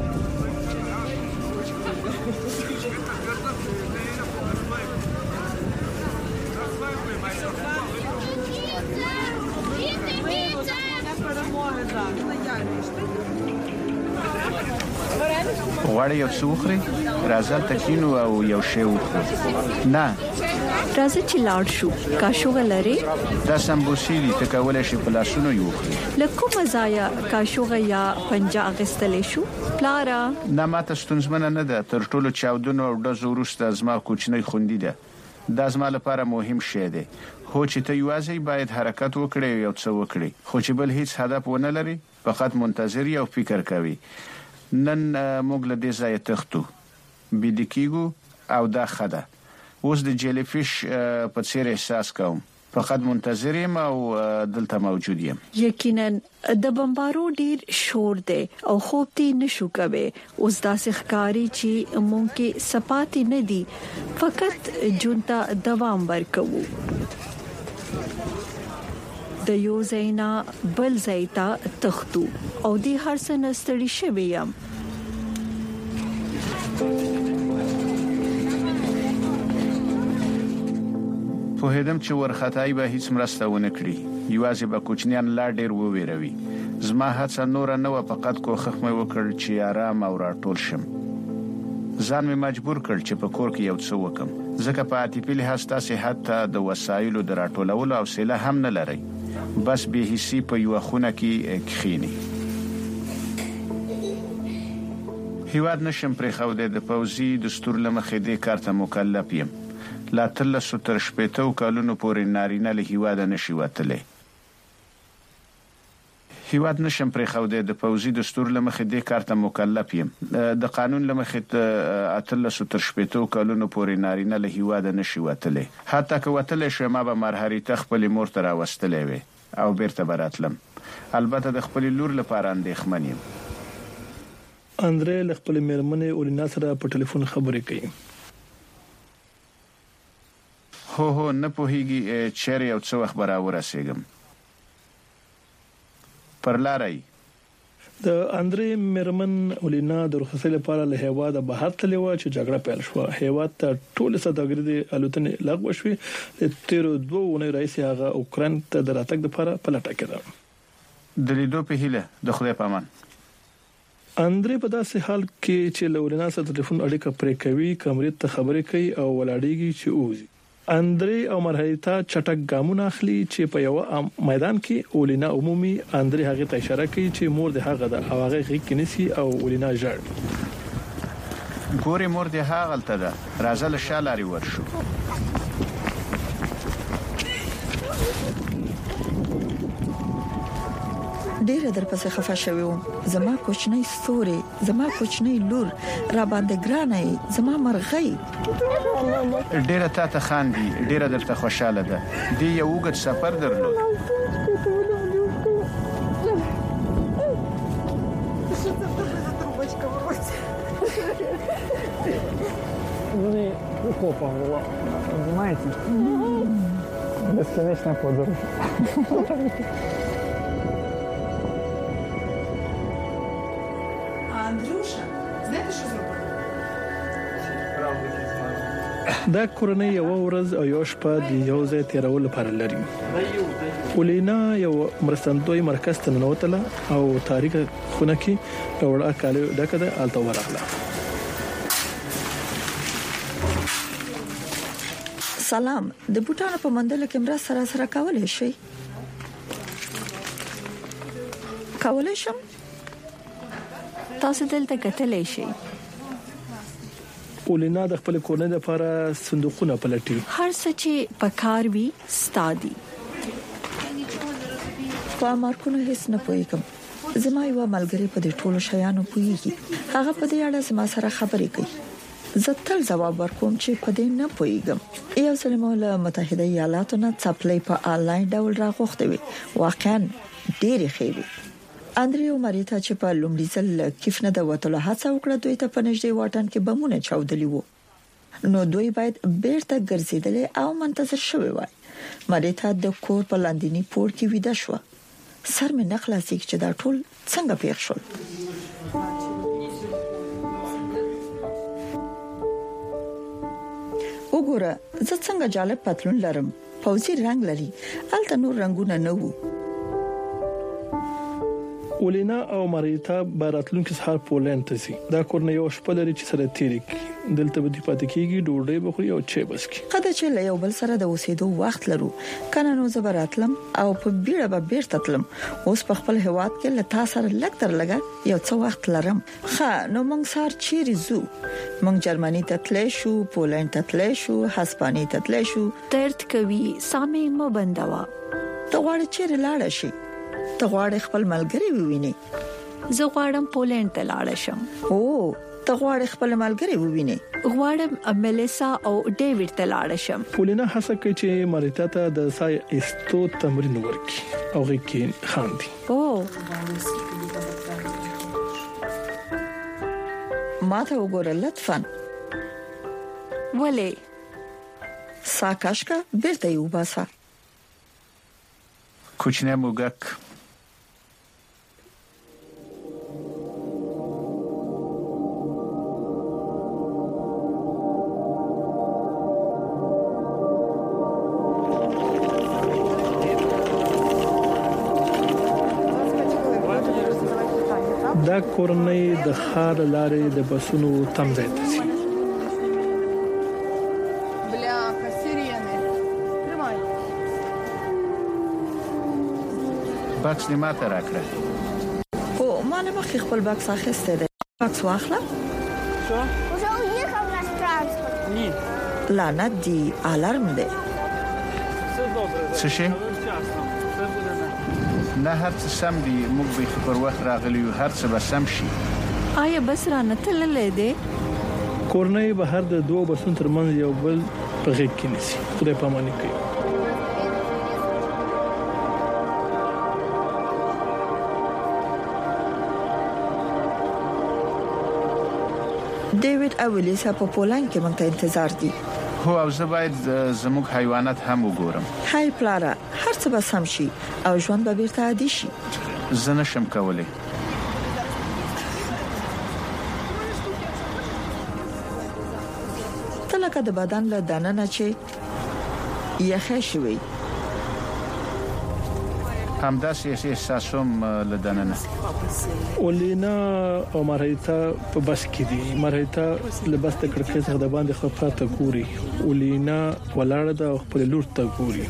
غواړې یو څه وخورې؟ راځه تکینو او یو شی وخورو. نه راځه چې لاړ شو. کاشوغه لري؟ دا سمبوسې دي ته کولای شي په لاسونو یې وخورې. له کومه ځایه کاشوغه یا پنجه اخیستلې شو؟ پلاره نه ماته ستونزمنه نه ده. تر ټولو چاودنو او ډزو وروسته زما کوچنی خوندي ده. دا زما لپاره مهم شی دی. خو چې ته یوازې باید حرکت وکړې او یو څه وکړې. خو چې بل هیڅ هدف ونه لري فقط منتظر او فکر کوي. نن موږ له دې ځای تختو بيد کېږو او دا خده. اوس د جیلی فیش په څیر احساس کوم. فقط منتظر یم او دلته موجود یم. یقینا د بمبارو ډیر شور دی او خوب تی نشو کوي. اوس دا ښکاری چې مونږ کې سپاتی نه دي، فقط جونتا دوام ورکوو. د یو زینا بل زیتا تختو او د هر څه نستړي شوی یم. په هدم چې ورختای به هیڅ مرسته ونه کړي یوازې به کوچنیان لا ډیر وویروي. زما هڅه نور نه و فقط کوښښ مې وکړ چې آرام او راټول شم. ځان مې مجبور کړ چې په کور کې یو څه وکم ځکه په عاطفي لحاظ تاسو حتی د وسایلو د راټولولو حوصله هم نه لرئ. بس به هیڅ په یو خونه کې کښینی. هیواد نشم پرې خو د پوزي دستور لمخې د کارته مکلف یم. لا تل ستر شپېتو کالونو پورې نارینه له هیواد نشي وتلې. هیواد نشم پرې خو د پوزي دستور لمخې د کارته مکلف یم. د قانون لمخې اتل ستر شپېتو کالونو پورې نارینه له هیواد نشي وتلې. حتی که وتلې شوم ما به مرهري تخپل مور تر واستلې وي او بیرته براتلم. البته د خپل لور لپاره اندېښمن یم. اندرې له خپل میرمنې اولینا سره په ټلیفون خبرې کوي. هو هو نه پوهیږي چیرې او څو وخت برا ورسېږم. پر لارای د اندرې میرمن اولینا د رخصتۍ لپاره له هیواد بهر تللی و چې جګړه پیل شو. هیواد ته ټول سوداګري د الوتنې لغوه شوې. د تیرو دوه اونۍ رئیس هغه اوکران ته د راتګ لپاره پلټه کړه. د لیدو په هیله د خدای په امان. اندرې په داسې حال کې چې لولینا سره ټلیفون اړیکه پرې کوي کمرې ته خبرې کوي او ولاړېږي چې اوزي. اندرې او مرهیتا چټک ګامونه اخلي چې په یو میدان کې اولینا عمومي اندرې هغه ته اشاره کوي چې مور د هغه د هغه غږ کینسي او اولینا ژړ. ګوري مور د هغه تل ده راځه له شالاري ورشو. ډېر در پسې خفه شوی وم. زما کوچنی ستوري زما کوچنی لور را باندې ګرانه زما مرغۍ. ډېر ته خاندي ډېر درته خوشاله ده. دی یو وګت سفر درلود. Ну, копала, понимаете? Бесконечная подорож. Андрюша, знаєте, що зробили? دا کورنۍ یو ورځ او یو شپه د یو ځای تیرول لپاره لري. اولینا یو مرستندوی مرکز ته ننوتله او تاریخ خونه کې وړه کاله ډکه ده الته ورغله. سلام د بوټانو په مندل کې مرسته سره سره کولای شي کولای شم تاسو دلته کتلای شي. اولینا د خپل کورنۍ لپاره صندوقونه پلټي. هر څه چې پکار وي ستادي. په مارکونو هیڅ نه پوهیږم. زما یو ملګری په دې ټولو شیانو پوهیږي. هغه په دې اړه زما سره خبرې کوي. زه تل جواب ورکوم چې په دې نه پوهیږم. یو سلموله متحده ایالاتو نه څپلې په آنلاین ډول راغوښته وي. واقعا ډېر ښه وي. اندریو ماریتا چې په لومړي ځل کیف نه د وټله هڅه وکړه دوی ته په نږدې واټن کې بمونه چاودلي وو. نو دوی باید بیرته ګرځیدل او منتظر شوي وای. ماریتا د کور په لاندینی پور کې ویده شو. سر مې نخلاصي چې دا ټول څنګه پیښ شول. وګوره زه څنګه جالب پتلون لرم. پوزي رنگ لري. الته نور رنگونه نه وو. اولینا او ماریتا باراتلونکو سهار پولند ته ځي. دا کورنۍ یو شپه لري چې سره تیری کی. دلته به دی پاتې کیږي ډوډۍ بخوري او چای بسکي. خدای چې له یو بل سره د اوسېدو وخت لرو. کنه نو زبراتلم او په بیړه به بیرته تلم. اوس په خپل هواد کې له تاسو سره لګ تر لګه یو څو وخت لرم. ښه نو موږ سار چیرې زو؟ موږ جرمني ته تللی شو، پولند ته تللی شو، هسپانیا ته تللی شو. درد کوي سامي مو بندوا. ته غواړې چیرې لاړ شي؟ ته غواړې خپل ملګری ووینې؟ زه غواړم پولند ته لاړ شم. او ته غواړې خپل ملګری ووینې؟ غواړم ملیسا او ډیوډ ته لاړ شم. پولینا هڅه کوي چې ماریتا ته د سای استو تمرین ورکړي او غوښتي خاندي. او ما ته وګوره لطفاً. ولې ساکاشکا بیرته یو باسا. کوچنی موږک دا کورنۍ د خار لارې د بسونو تمځای ته ځي. بلا کسریانه ترمای باکس نه ماته راکړه. او ما نه مخ خپل باکس اخیسته ده. باکس واخله. شو؟ Уже уехал наш транспорт. Нет. لعنت دی الارم ده. څه شي؟ نه هر څه سم دي، موږ به خبر وخت راغلی یو، هر څه به سم شي. آیا بس را نه تللې ده؟ کورنۍ بهر د دوه بسونو ترمنځ یو بل په غیږ کې نسی. خدای پاماني کوي. ډیوډ اولیسا په پولند کې مونږ ته انتظار دي. هو او زه باید زموږ حیوانات هم وګورم. هاي پلارا هر څه به سم شي او ژوند به بیرته عادي شي. زه نشم کولای. تلکه د بدن له دننه چې یخه شوی همداسې احساسوم لدننه. اولینا او مارایتا په بس کې دي. مارایتا لباس د کړکۍ څخه د باندې خپاته ګوري. اولینا ولاړه ده او خپل لور ته ګوري.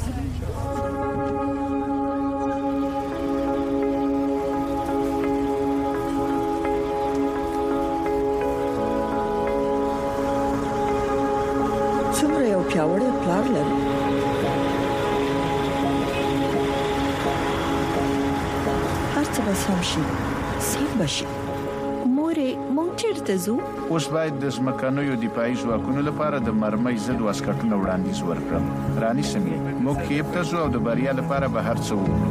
څومره یو پیاوړی پلار لري. سم شي سم بشي. مورې مونږ چیرته ځو؟ اوس باید د ځمکنیو دفاعي ځواکونو لپاره د مرمۍ ضد واسکټونو وړاندیز ورکړم. رانی سمې موږ کیپ ته ځو او د بریا لپاره به هر څه وکړو.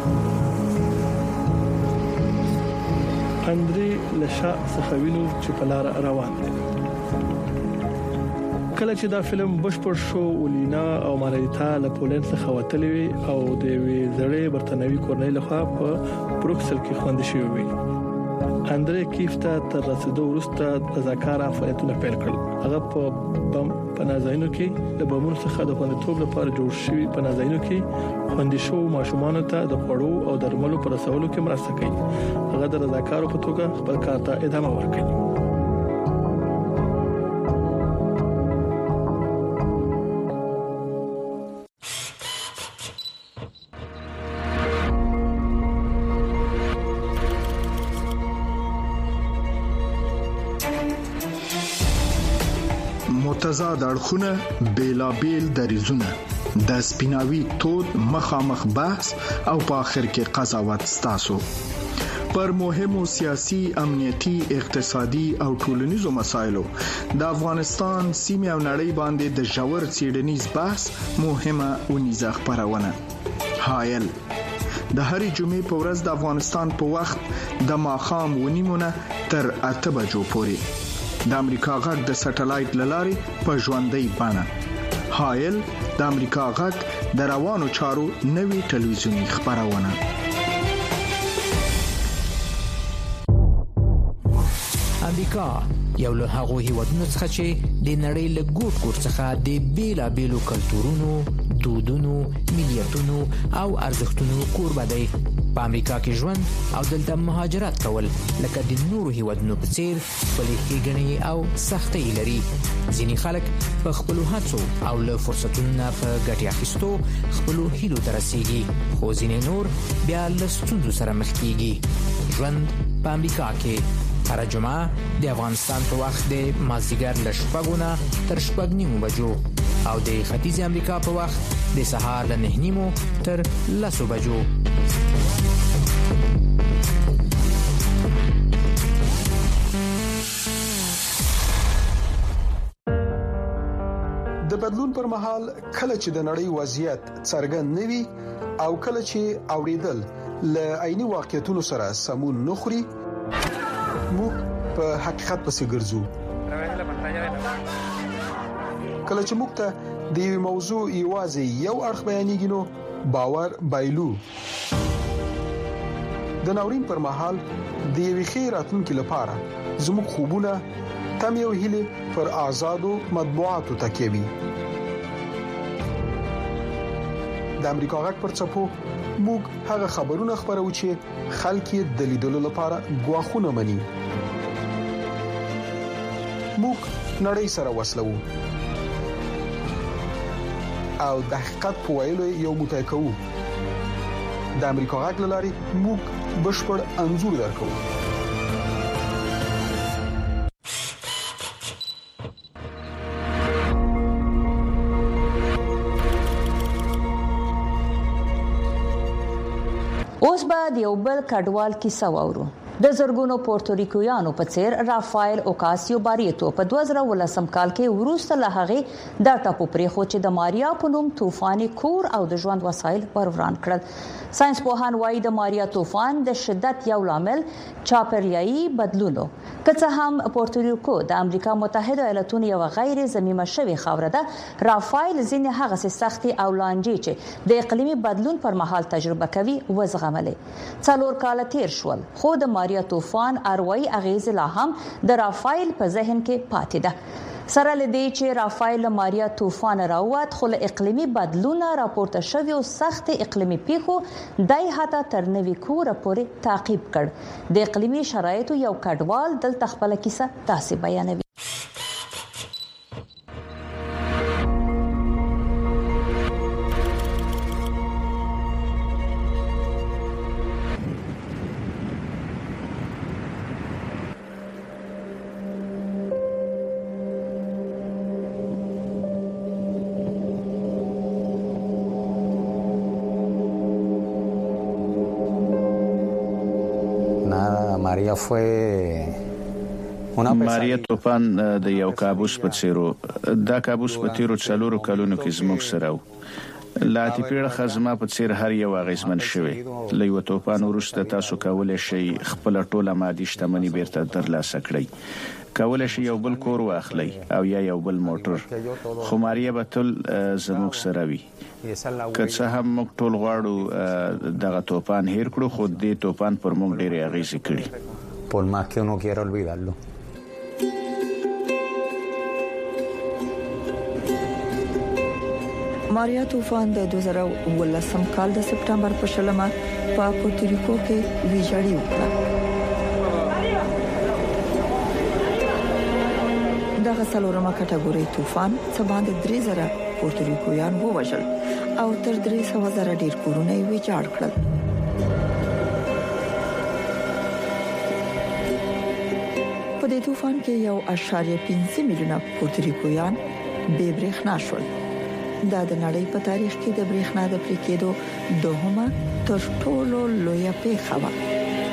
اندري لشا څخه وینو چې په لار روان دي. کله چې دا فلم بشپړ شو اولینا او مارایتا له پولند څخه وتلې او د وی زړې برتنوي کورنۍ لخوا په بروکسل کې خوندې شوې وي. اندري کیفته تر رسیدو وروسته رضاکار فعالیتونه پیل کړل. هغه په بم پناځاینو کې د بمونو څخه د خوندیتوب لپاره جوړ شوی پناځاینو کې خوندې شو ماشومان ته د خوړو او درملو پر رسولو کې مرسته کوي. هغه د رضاکارو په توګه خپل کار ته ادامه ورکوي. متضاد اړخونه بیلابیل دریزونه د سپیناوي تود مخامخ بحث او په اخر کې قضاوت ستاسو پر مهمو سیاسي، امنیتي، اقتصادي او ټولنیزو مسایلو د افغانستان سیمه او نړۍ باندې د ژور څېړنیز بحث مهمه ونیزه خبرونه. حایل د هرې جمعې په ورځ د افغانستان په وخت د ماښام ونیمونه تر اته بجو پورې د امریکا غږ د سټلایټ للارې په ژوندۍ بڼه. حایل د امریکا غږ د روانو چارو نوي ټلویزیونی خبرونه. امریکا یو له هغو هیوادونو څخه چې د نړۍ له ګوټ ګوټ څخه د بیلابیلو کلتورونو، دودونو، ملیتونو او ارزښتونو کوربه دی. په امریکا کې ژوند او دلته مهاجرت کول لکه د نورو هیوادونو په څیر خپلې ښېګڼې او سختۍ لري. ځینې خلک په خپلو هڅو او له فرصتونو نه په ګټې اخیستو خپلو هیلو ته رسیږي، خو ځینې نور بیا له ستونزو سره مخ کیږي. ژوند په امریکا کې هر جمعه د افغانستان په وخت د مازدیګر له شپږو نه تر شپږ نیمو بجو او د ختیځ امریکا په وخت د سهار له نه نیمو تر لسو بجو. د بدلون پر مهال کله چې د نړۍ وضعیت څرګند نوي او کله چې اوریدل ل عیني واقعیتونو سره سمون نخري، موږ په حقیقت پسې ګرځو. کله چې موږ ته د یو موضوع یوازې یو اړخ بیانېږي نو باور بایلو. د ناورین پر مهال د یوې خیراتونکو لپاره زموږ خوبونه تم یو هیله پر آزادو مطبوعاتو تکیوي. د امریکا غږ پر چپو موږ هغه خبرونه خبرو چې خلک یې د لیدلو لپاره غواخونه مني. موږ نړۍ سره وسلو او د حقیقت په ویلو یو متای کوو. د امریکا غږ لاري موږ بشپړ انزور درکو. اوس به د یو بل کډوال کیسه واورو. د زرګونو پورتوریکویانو په څیر رافایل اوکاسیو باریتو په دوه زره ولسم کال کې ورسته له هغه د ټاپو پرېخو چې د ماریا په نوم طوفاني کور او د ژوند وسایل وروران کړل. ساينس پوهان وايي د ماریا طوفان د شدت یو لامل چاپیریالي بدلونو. که څه هم پورتوریکو د امریکا متحده ایالاتونو یو غیر زمینه شوی خاوره ده، رافایل ځینې هغه سختي او لانجې چې د اقلیمي بدلون پر مهال تجربه کوي وزغملې. څلور کال تیر شول خو د ماریا طوفان اروي اغیز لا هم د رافایل په ذهن کې پاتې ده. سره لدی چې رافایل ماریا طوفان راووت خو له اقلیمي بدلون راپورته شوی او سخت اقلیمي پیښو دای هاته تر نوي کوره پورې تعقیب کړ. د اقلیمي شرایطو یو کډوال دلته خپل کیسه تاسو بیانوي. ماریا طوفان د یو کابوس په څیرو دا کابوس په تیرو څلورو کلونو کې زموږ سره و. لا تیپیړه خزمه په څیر هر یو غیزمن شوی. له یو طوفان وروسته تاسو کولای شئ خپل ټوله مادي شتمنۍ بیرته ترلاسه کړئ. کولای شئ یو بل کور واخلئ او یا یو بل موټر. خو ماریا به تل زموږ سره وي. که څه هم موږ ټول غواړو دغه طوفان هیر کړو خو دې طوفان پر موږ ډېر اغیز کړی. por más que uno quiera olvidarlo. ماریا طوفان د دوه زره ولسم کال د سپټمبر په شلمه په پورتوریکو کې ویجاړی وکړه. دغه څلورمه کټګوري طوفان څه باندې درې زره پورتوریکویان ووژل او تر درې سوه زره ډیر کورونه یې ویجاړ کړل. په دې طوفان کې یو اشاریه پنځه میلیونه پورتوریکویان بې برېښنا شول. دا د نړۍ په تاریخ کې د برېښنا د پرې کېدو دوهمه تر ټولو لویه پیښه وه.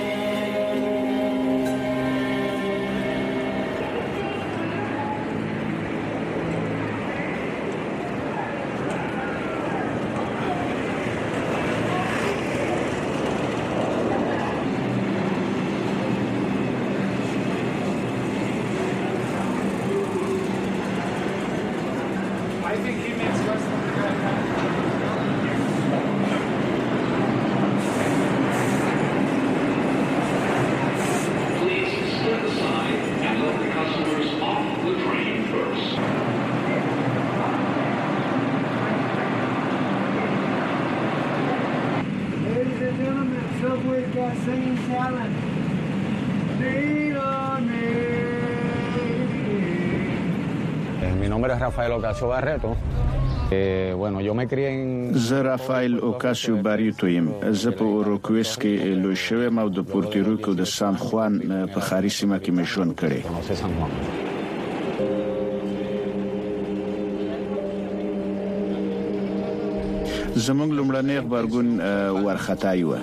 Mi nombre es Rafael Ocasio Barreto. Eh, bueno, yo me crié en زه رافایل اوکاسیو باریتو یم. زه په اوروکویس کې لوی شوم او د پورتوریکو د سان خوان په خاري سیمه کې مې ژوند کړی. زمونږ لومړنی خبرګون ورختای و.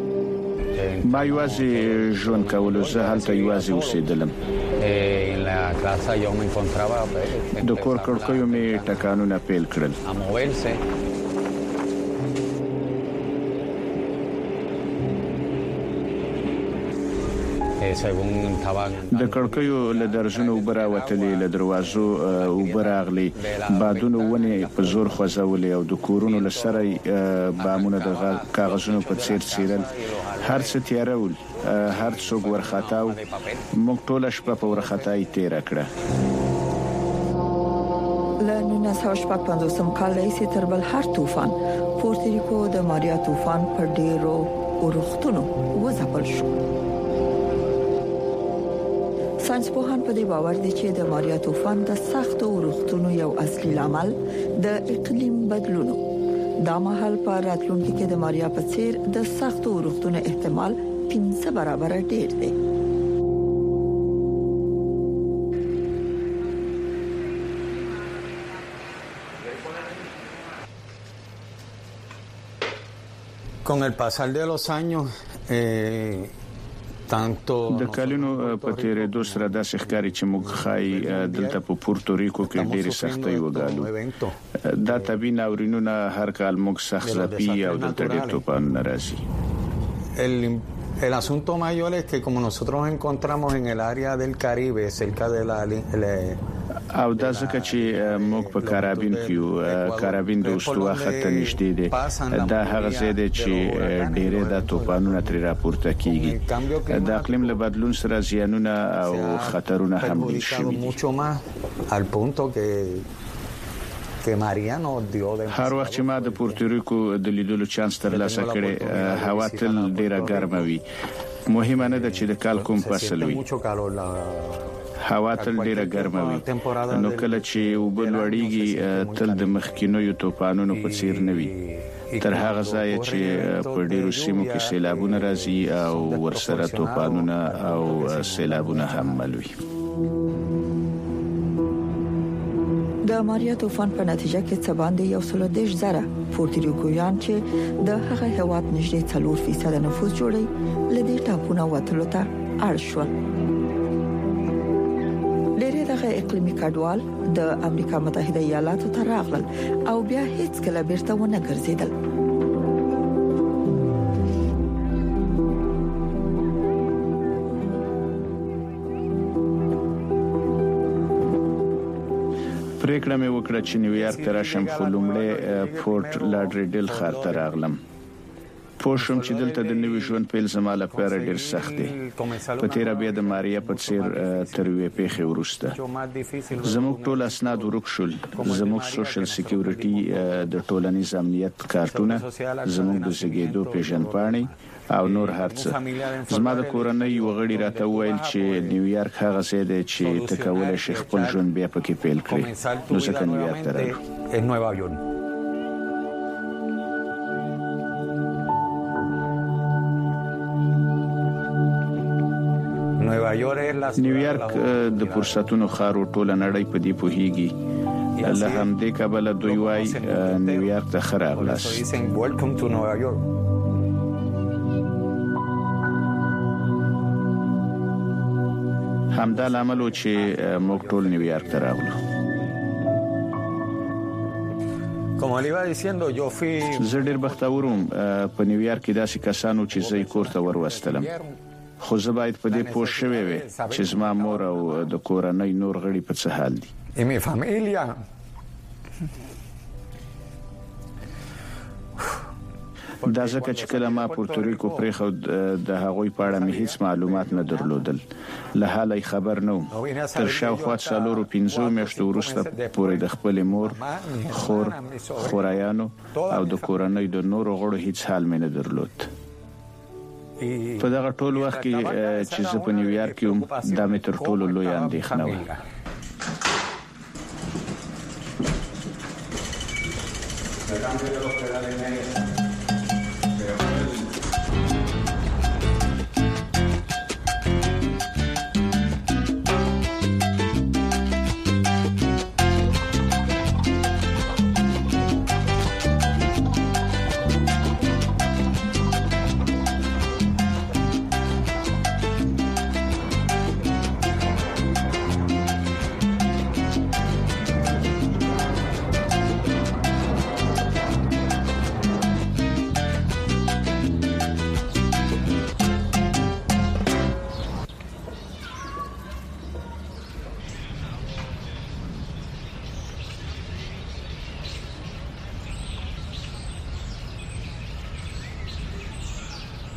ما یوازې ژوند کولو، زه هلته یوازې اوسېدلم. En la casa yo me encontraba د کور کړکیو می ټکانونه پیل کړل. a moverse. د کړکیو له درزونو وبرا وتلې له دروازو وبراغلي بادونو ونه په زور خوځولې او د کورونو لسره بامونه د کاغذونو په څیر څیرل هر څه تیارول هر څوک ورخاتاو موږ ټول شپه په ورخاتای تیر کړه. له نولس سوه شپږ پنځوسم کال راهیسې تر بل هر طوفان پورتریکو د ماریا طوفان په ډیرو ورختونو وځپل شو. ساينس پوهان په دې باور دي چې د ماریا طوفان د سختو ورختونو یو اصلي لامل د اقلیم بدلون دا مهال په راتلونکي کې د ماریا په څیر د سختو ورختونو احتمال پنځه برابر ډیر دی. Con el pasar de los años eh د کلونو په تیرېدو سره د ښکاری چې موږ خای دلته په پورتوریکو کې ډېری سختۍ وګالو. دا طبي ناورینونه هر کال موږ سخت زپی او دلته ډېر طوفان ناراضي. El el asunto mayor es que como nosotros nos encontramos en el área del Caribe cerca de la او دا ځکه چې موږ په کارابین کې یو کارابین د استوا خط نشته دي دا هغه ځای دی چې ډېرې د طوفانونو تر راپورته کیږي. د اقلیم له بدلون سره زیانونه او خطرونه هم دي شوي. هر وخت چې ما د پورتریکو د لیدلو چانس ترلاسه کړي هوا تل ډیره ګرمه وي. مهمه نه ده چې د کال کوم فصل وي. هوا تل ډیره ګرمه وي نو کله چې وبل وړيږي تل د مخکینو طوفانونو په څیر نه وي. تر هغه ځای چې په ډیرو سیمو کې سیلابونه راځي او ورسره طوفانونه او سیلابونه هم ملوي. د ماریا طوفان په نتیجه کې څه باندې یو سل دیش زره پورتریکویان چې د هغه هواد نږدې څلور فیصد نفوس جوړي لدې ټاپونه وتلو ته اړ شول. ډېری دغه اقلیمي کډوال د امریکا متحده ایالاتو ته راغلل او بیا هیڅ کله بیرته ونه ګرځیدل. پریکړه مې وکړه چې نیویارک ته راشم خو لومړی فورټ لاډریډل ښار ته راغلم. پوښوم چې دلته د نوي ژوند پیل زما لپاره ډیر سخت دی. په تیر بیا د ماریا په څیر تر وی پیښې ورسته زموږ ټول اسناد ورک شول. زموږ سوشل سکیورټي د ټولنیز امنیت کارتونه زموږ د زګیدو پیژنپاڼې او نور هرڅه. زما د کورنۍ یو غړي راته وویل چې نیویارک هغه ځای دی چې تکول شي خپل ژوند بیا پکې پیل کړي. نو ځکه نیویارک ته راغلم. نیویارک د فرصتونو خارو ټوله نړۍ په دې پوهیږي. له همدې کبله دوی وايي نیویارک ته خراغلاس. همدا لامل و چې موږ ټول نیویارک ته راغلو. زه ډېر بختور وم په نیویارک کې داسې کسانو چې زه یې کور ته وروستلم. خو زه باید په دې پوه شوې وې چې زما مور او د کورنۍ نور غړي په څه حال دي. دا ځکه چې کله ما پورتریکو پرېخو د هغوی په اړه مې هیڅ معلومات نه درلودل. له حاله خبر نه وم. تر شاوخوا څلورو پنځو میاشتو وروسته پورې د خپل مور، خور، خورایانو او د کورنۍ د نورو غړو هیڅ حال مې نه درلود. په دغه ټول وخت کې چې زه په نیویارک کې وم دا مې تر ټولو لوی اندېښنه و.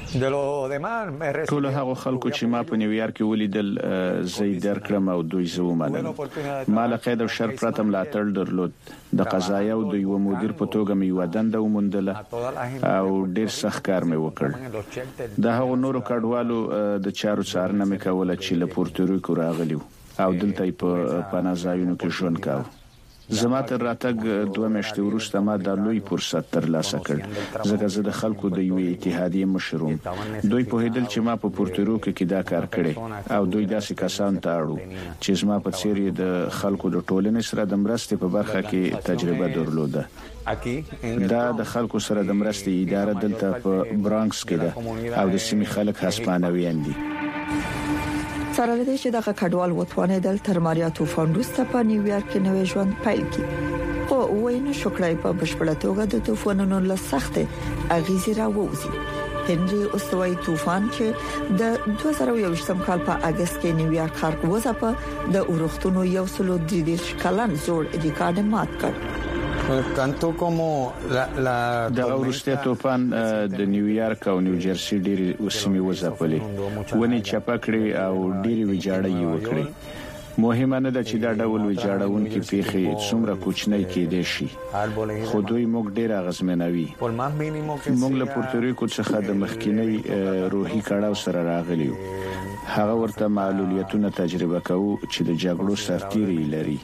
ټول هغه خلکو چې ما په نیویارک کې ولیدل زه درکړم او دوی زه ومنم. ما له قید او شر پرته ملاتړ درلود. د قضایي او د یو مدیر په توګه مې یو دنده وموندله او ډیر سخت کار مې وکړ. د هغو نورو کډوالو د چارو څارنه مې کوله چې له پورتوریکو راغلي او دلته په پناهځایونو کې ژوند کاوه. زما تر راتګ دوه میاشتې وروسته ما د لوی فرصت ترلاسه کړ ځکه زه د خلکو د یوې اتحادیې مشروم. دوی په هیدل چې ما په پورتوریکو کې دا کار کړی او دوی داسې کسان ته اړو چې زما په څیر د خلکو د ټولنې سره د مرستې په برخه کې تجربه درلوده. دا د خلکو سره د مرستې اداره دلته په برانکس کې ده او د سیمې خلک هسپانویان دي. سره لدې چې دغه کډوال وتوانېدل تر ماریا طوفان وروسته په نیویارک کې نوې ژوند پیل کړي. خو وینه شکرای په بشپړه توګه د طوفانونو له سختې اغیزې راووزي. هنري اوستوي طوفان چې د دوه زره یوویشتم کال په اگست کې نیویارک ښار وځپه د اورښتونو یو سلو درې دېرش کلن زوړ ریکارډ مات کړ. Tanto como la la د اورسته طوفان د نیویارک او نیوجرسي ډېری سیمې وځپلې ونی چپکړې او ډېری ویجاړې وکړې. مهمه نه ده چې دا ډول ویجاړونکې پیښې څومره کوچنۍ کېدې شي خو دوی موږ ډېر اغیزمنوي. موږ له پورتوریکو څخه د مخکینی روحي کړهو سره راغلیو. هغه ورته معلولیتونه تجربه کوو چې د جګړو سرتیري لري.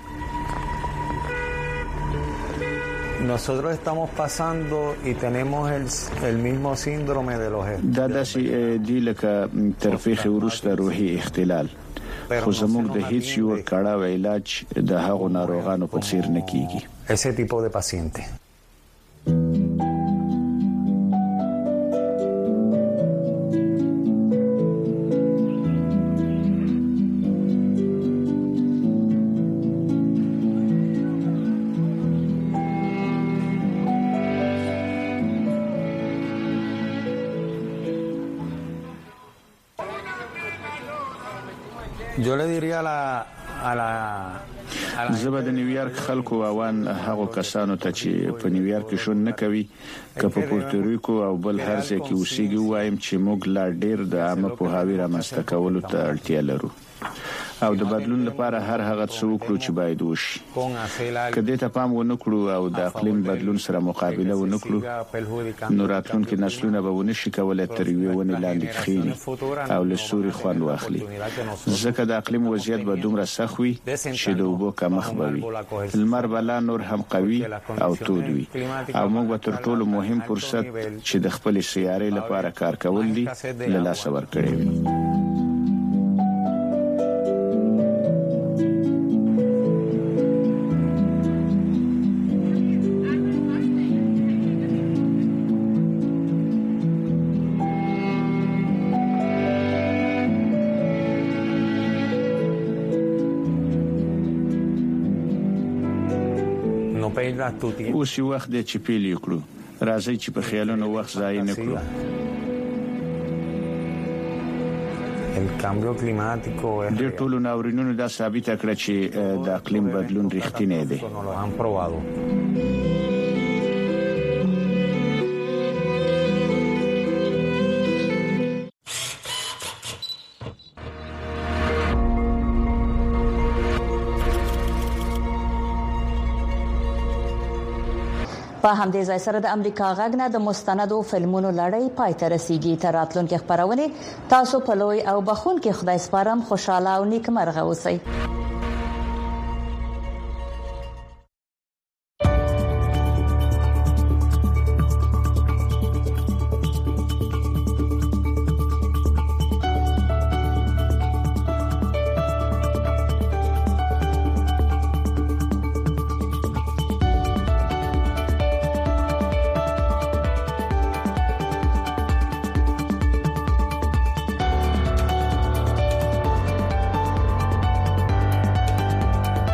Nosotros estamos pasando y tenemos el, el mismo síndrome de los دا داسې دی لکه ترفیخ وروسته روحي اختلال خو زموږ د هیڅ یو کړه و علاج د هغو ناروغانو په څیر نه کیږي. ese tipo de paciente Yo le diría a la a la زه د نیویارک خلکو اوان هغه کسانو ته چې په نیویارک کې شون نه کوي که په پورتوریکو او بل هر ځای کې اوسېږي وایم چې موږ لا ډیر د عامه پوهاوی رامنځته کولو ته اړتیا لرو او د بدلون لپاره هر هغه څه وکړو چې باید وشي. کله ته پام ونه کړو او د اقلیم بدلون سره مقابله ونه کړو نو راتلونکي نسلونه به ونه شي کولای تر یوې ونې لاندې کښیني او له سوري خوند واخلي. ځکه د اقلیم وضعیت به دومره سخت وي چې د اوبو کمښت به وي. لمر به لا نور هم قوي او تود وي او موږ به تر ټولو مهم فرصت چې د خپل سیارې لپاره کار کول دي له لاسه ورکړي وي. اوس یو وخت دی چې پیل وکړو. راځي چې په خیالونو وخت ضایع نه کړو. د ټولو ناورینونو دا ثابت کړه چې د اقلیم بدلون رښتینی دی. په همدې ځای سره د امریکا غږ نه د مستندو فلمونو لړۍ پای ته رسیدي. تر راتلونکي خبرونه تاسو په لوی او بخون کې خدای سپارم. خوشاله او نیکمرغه اوسئ.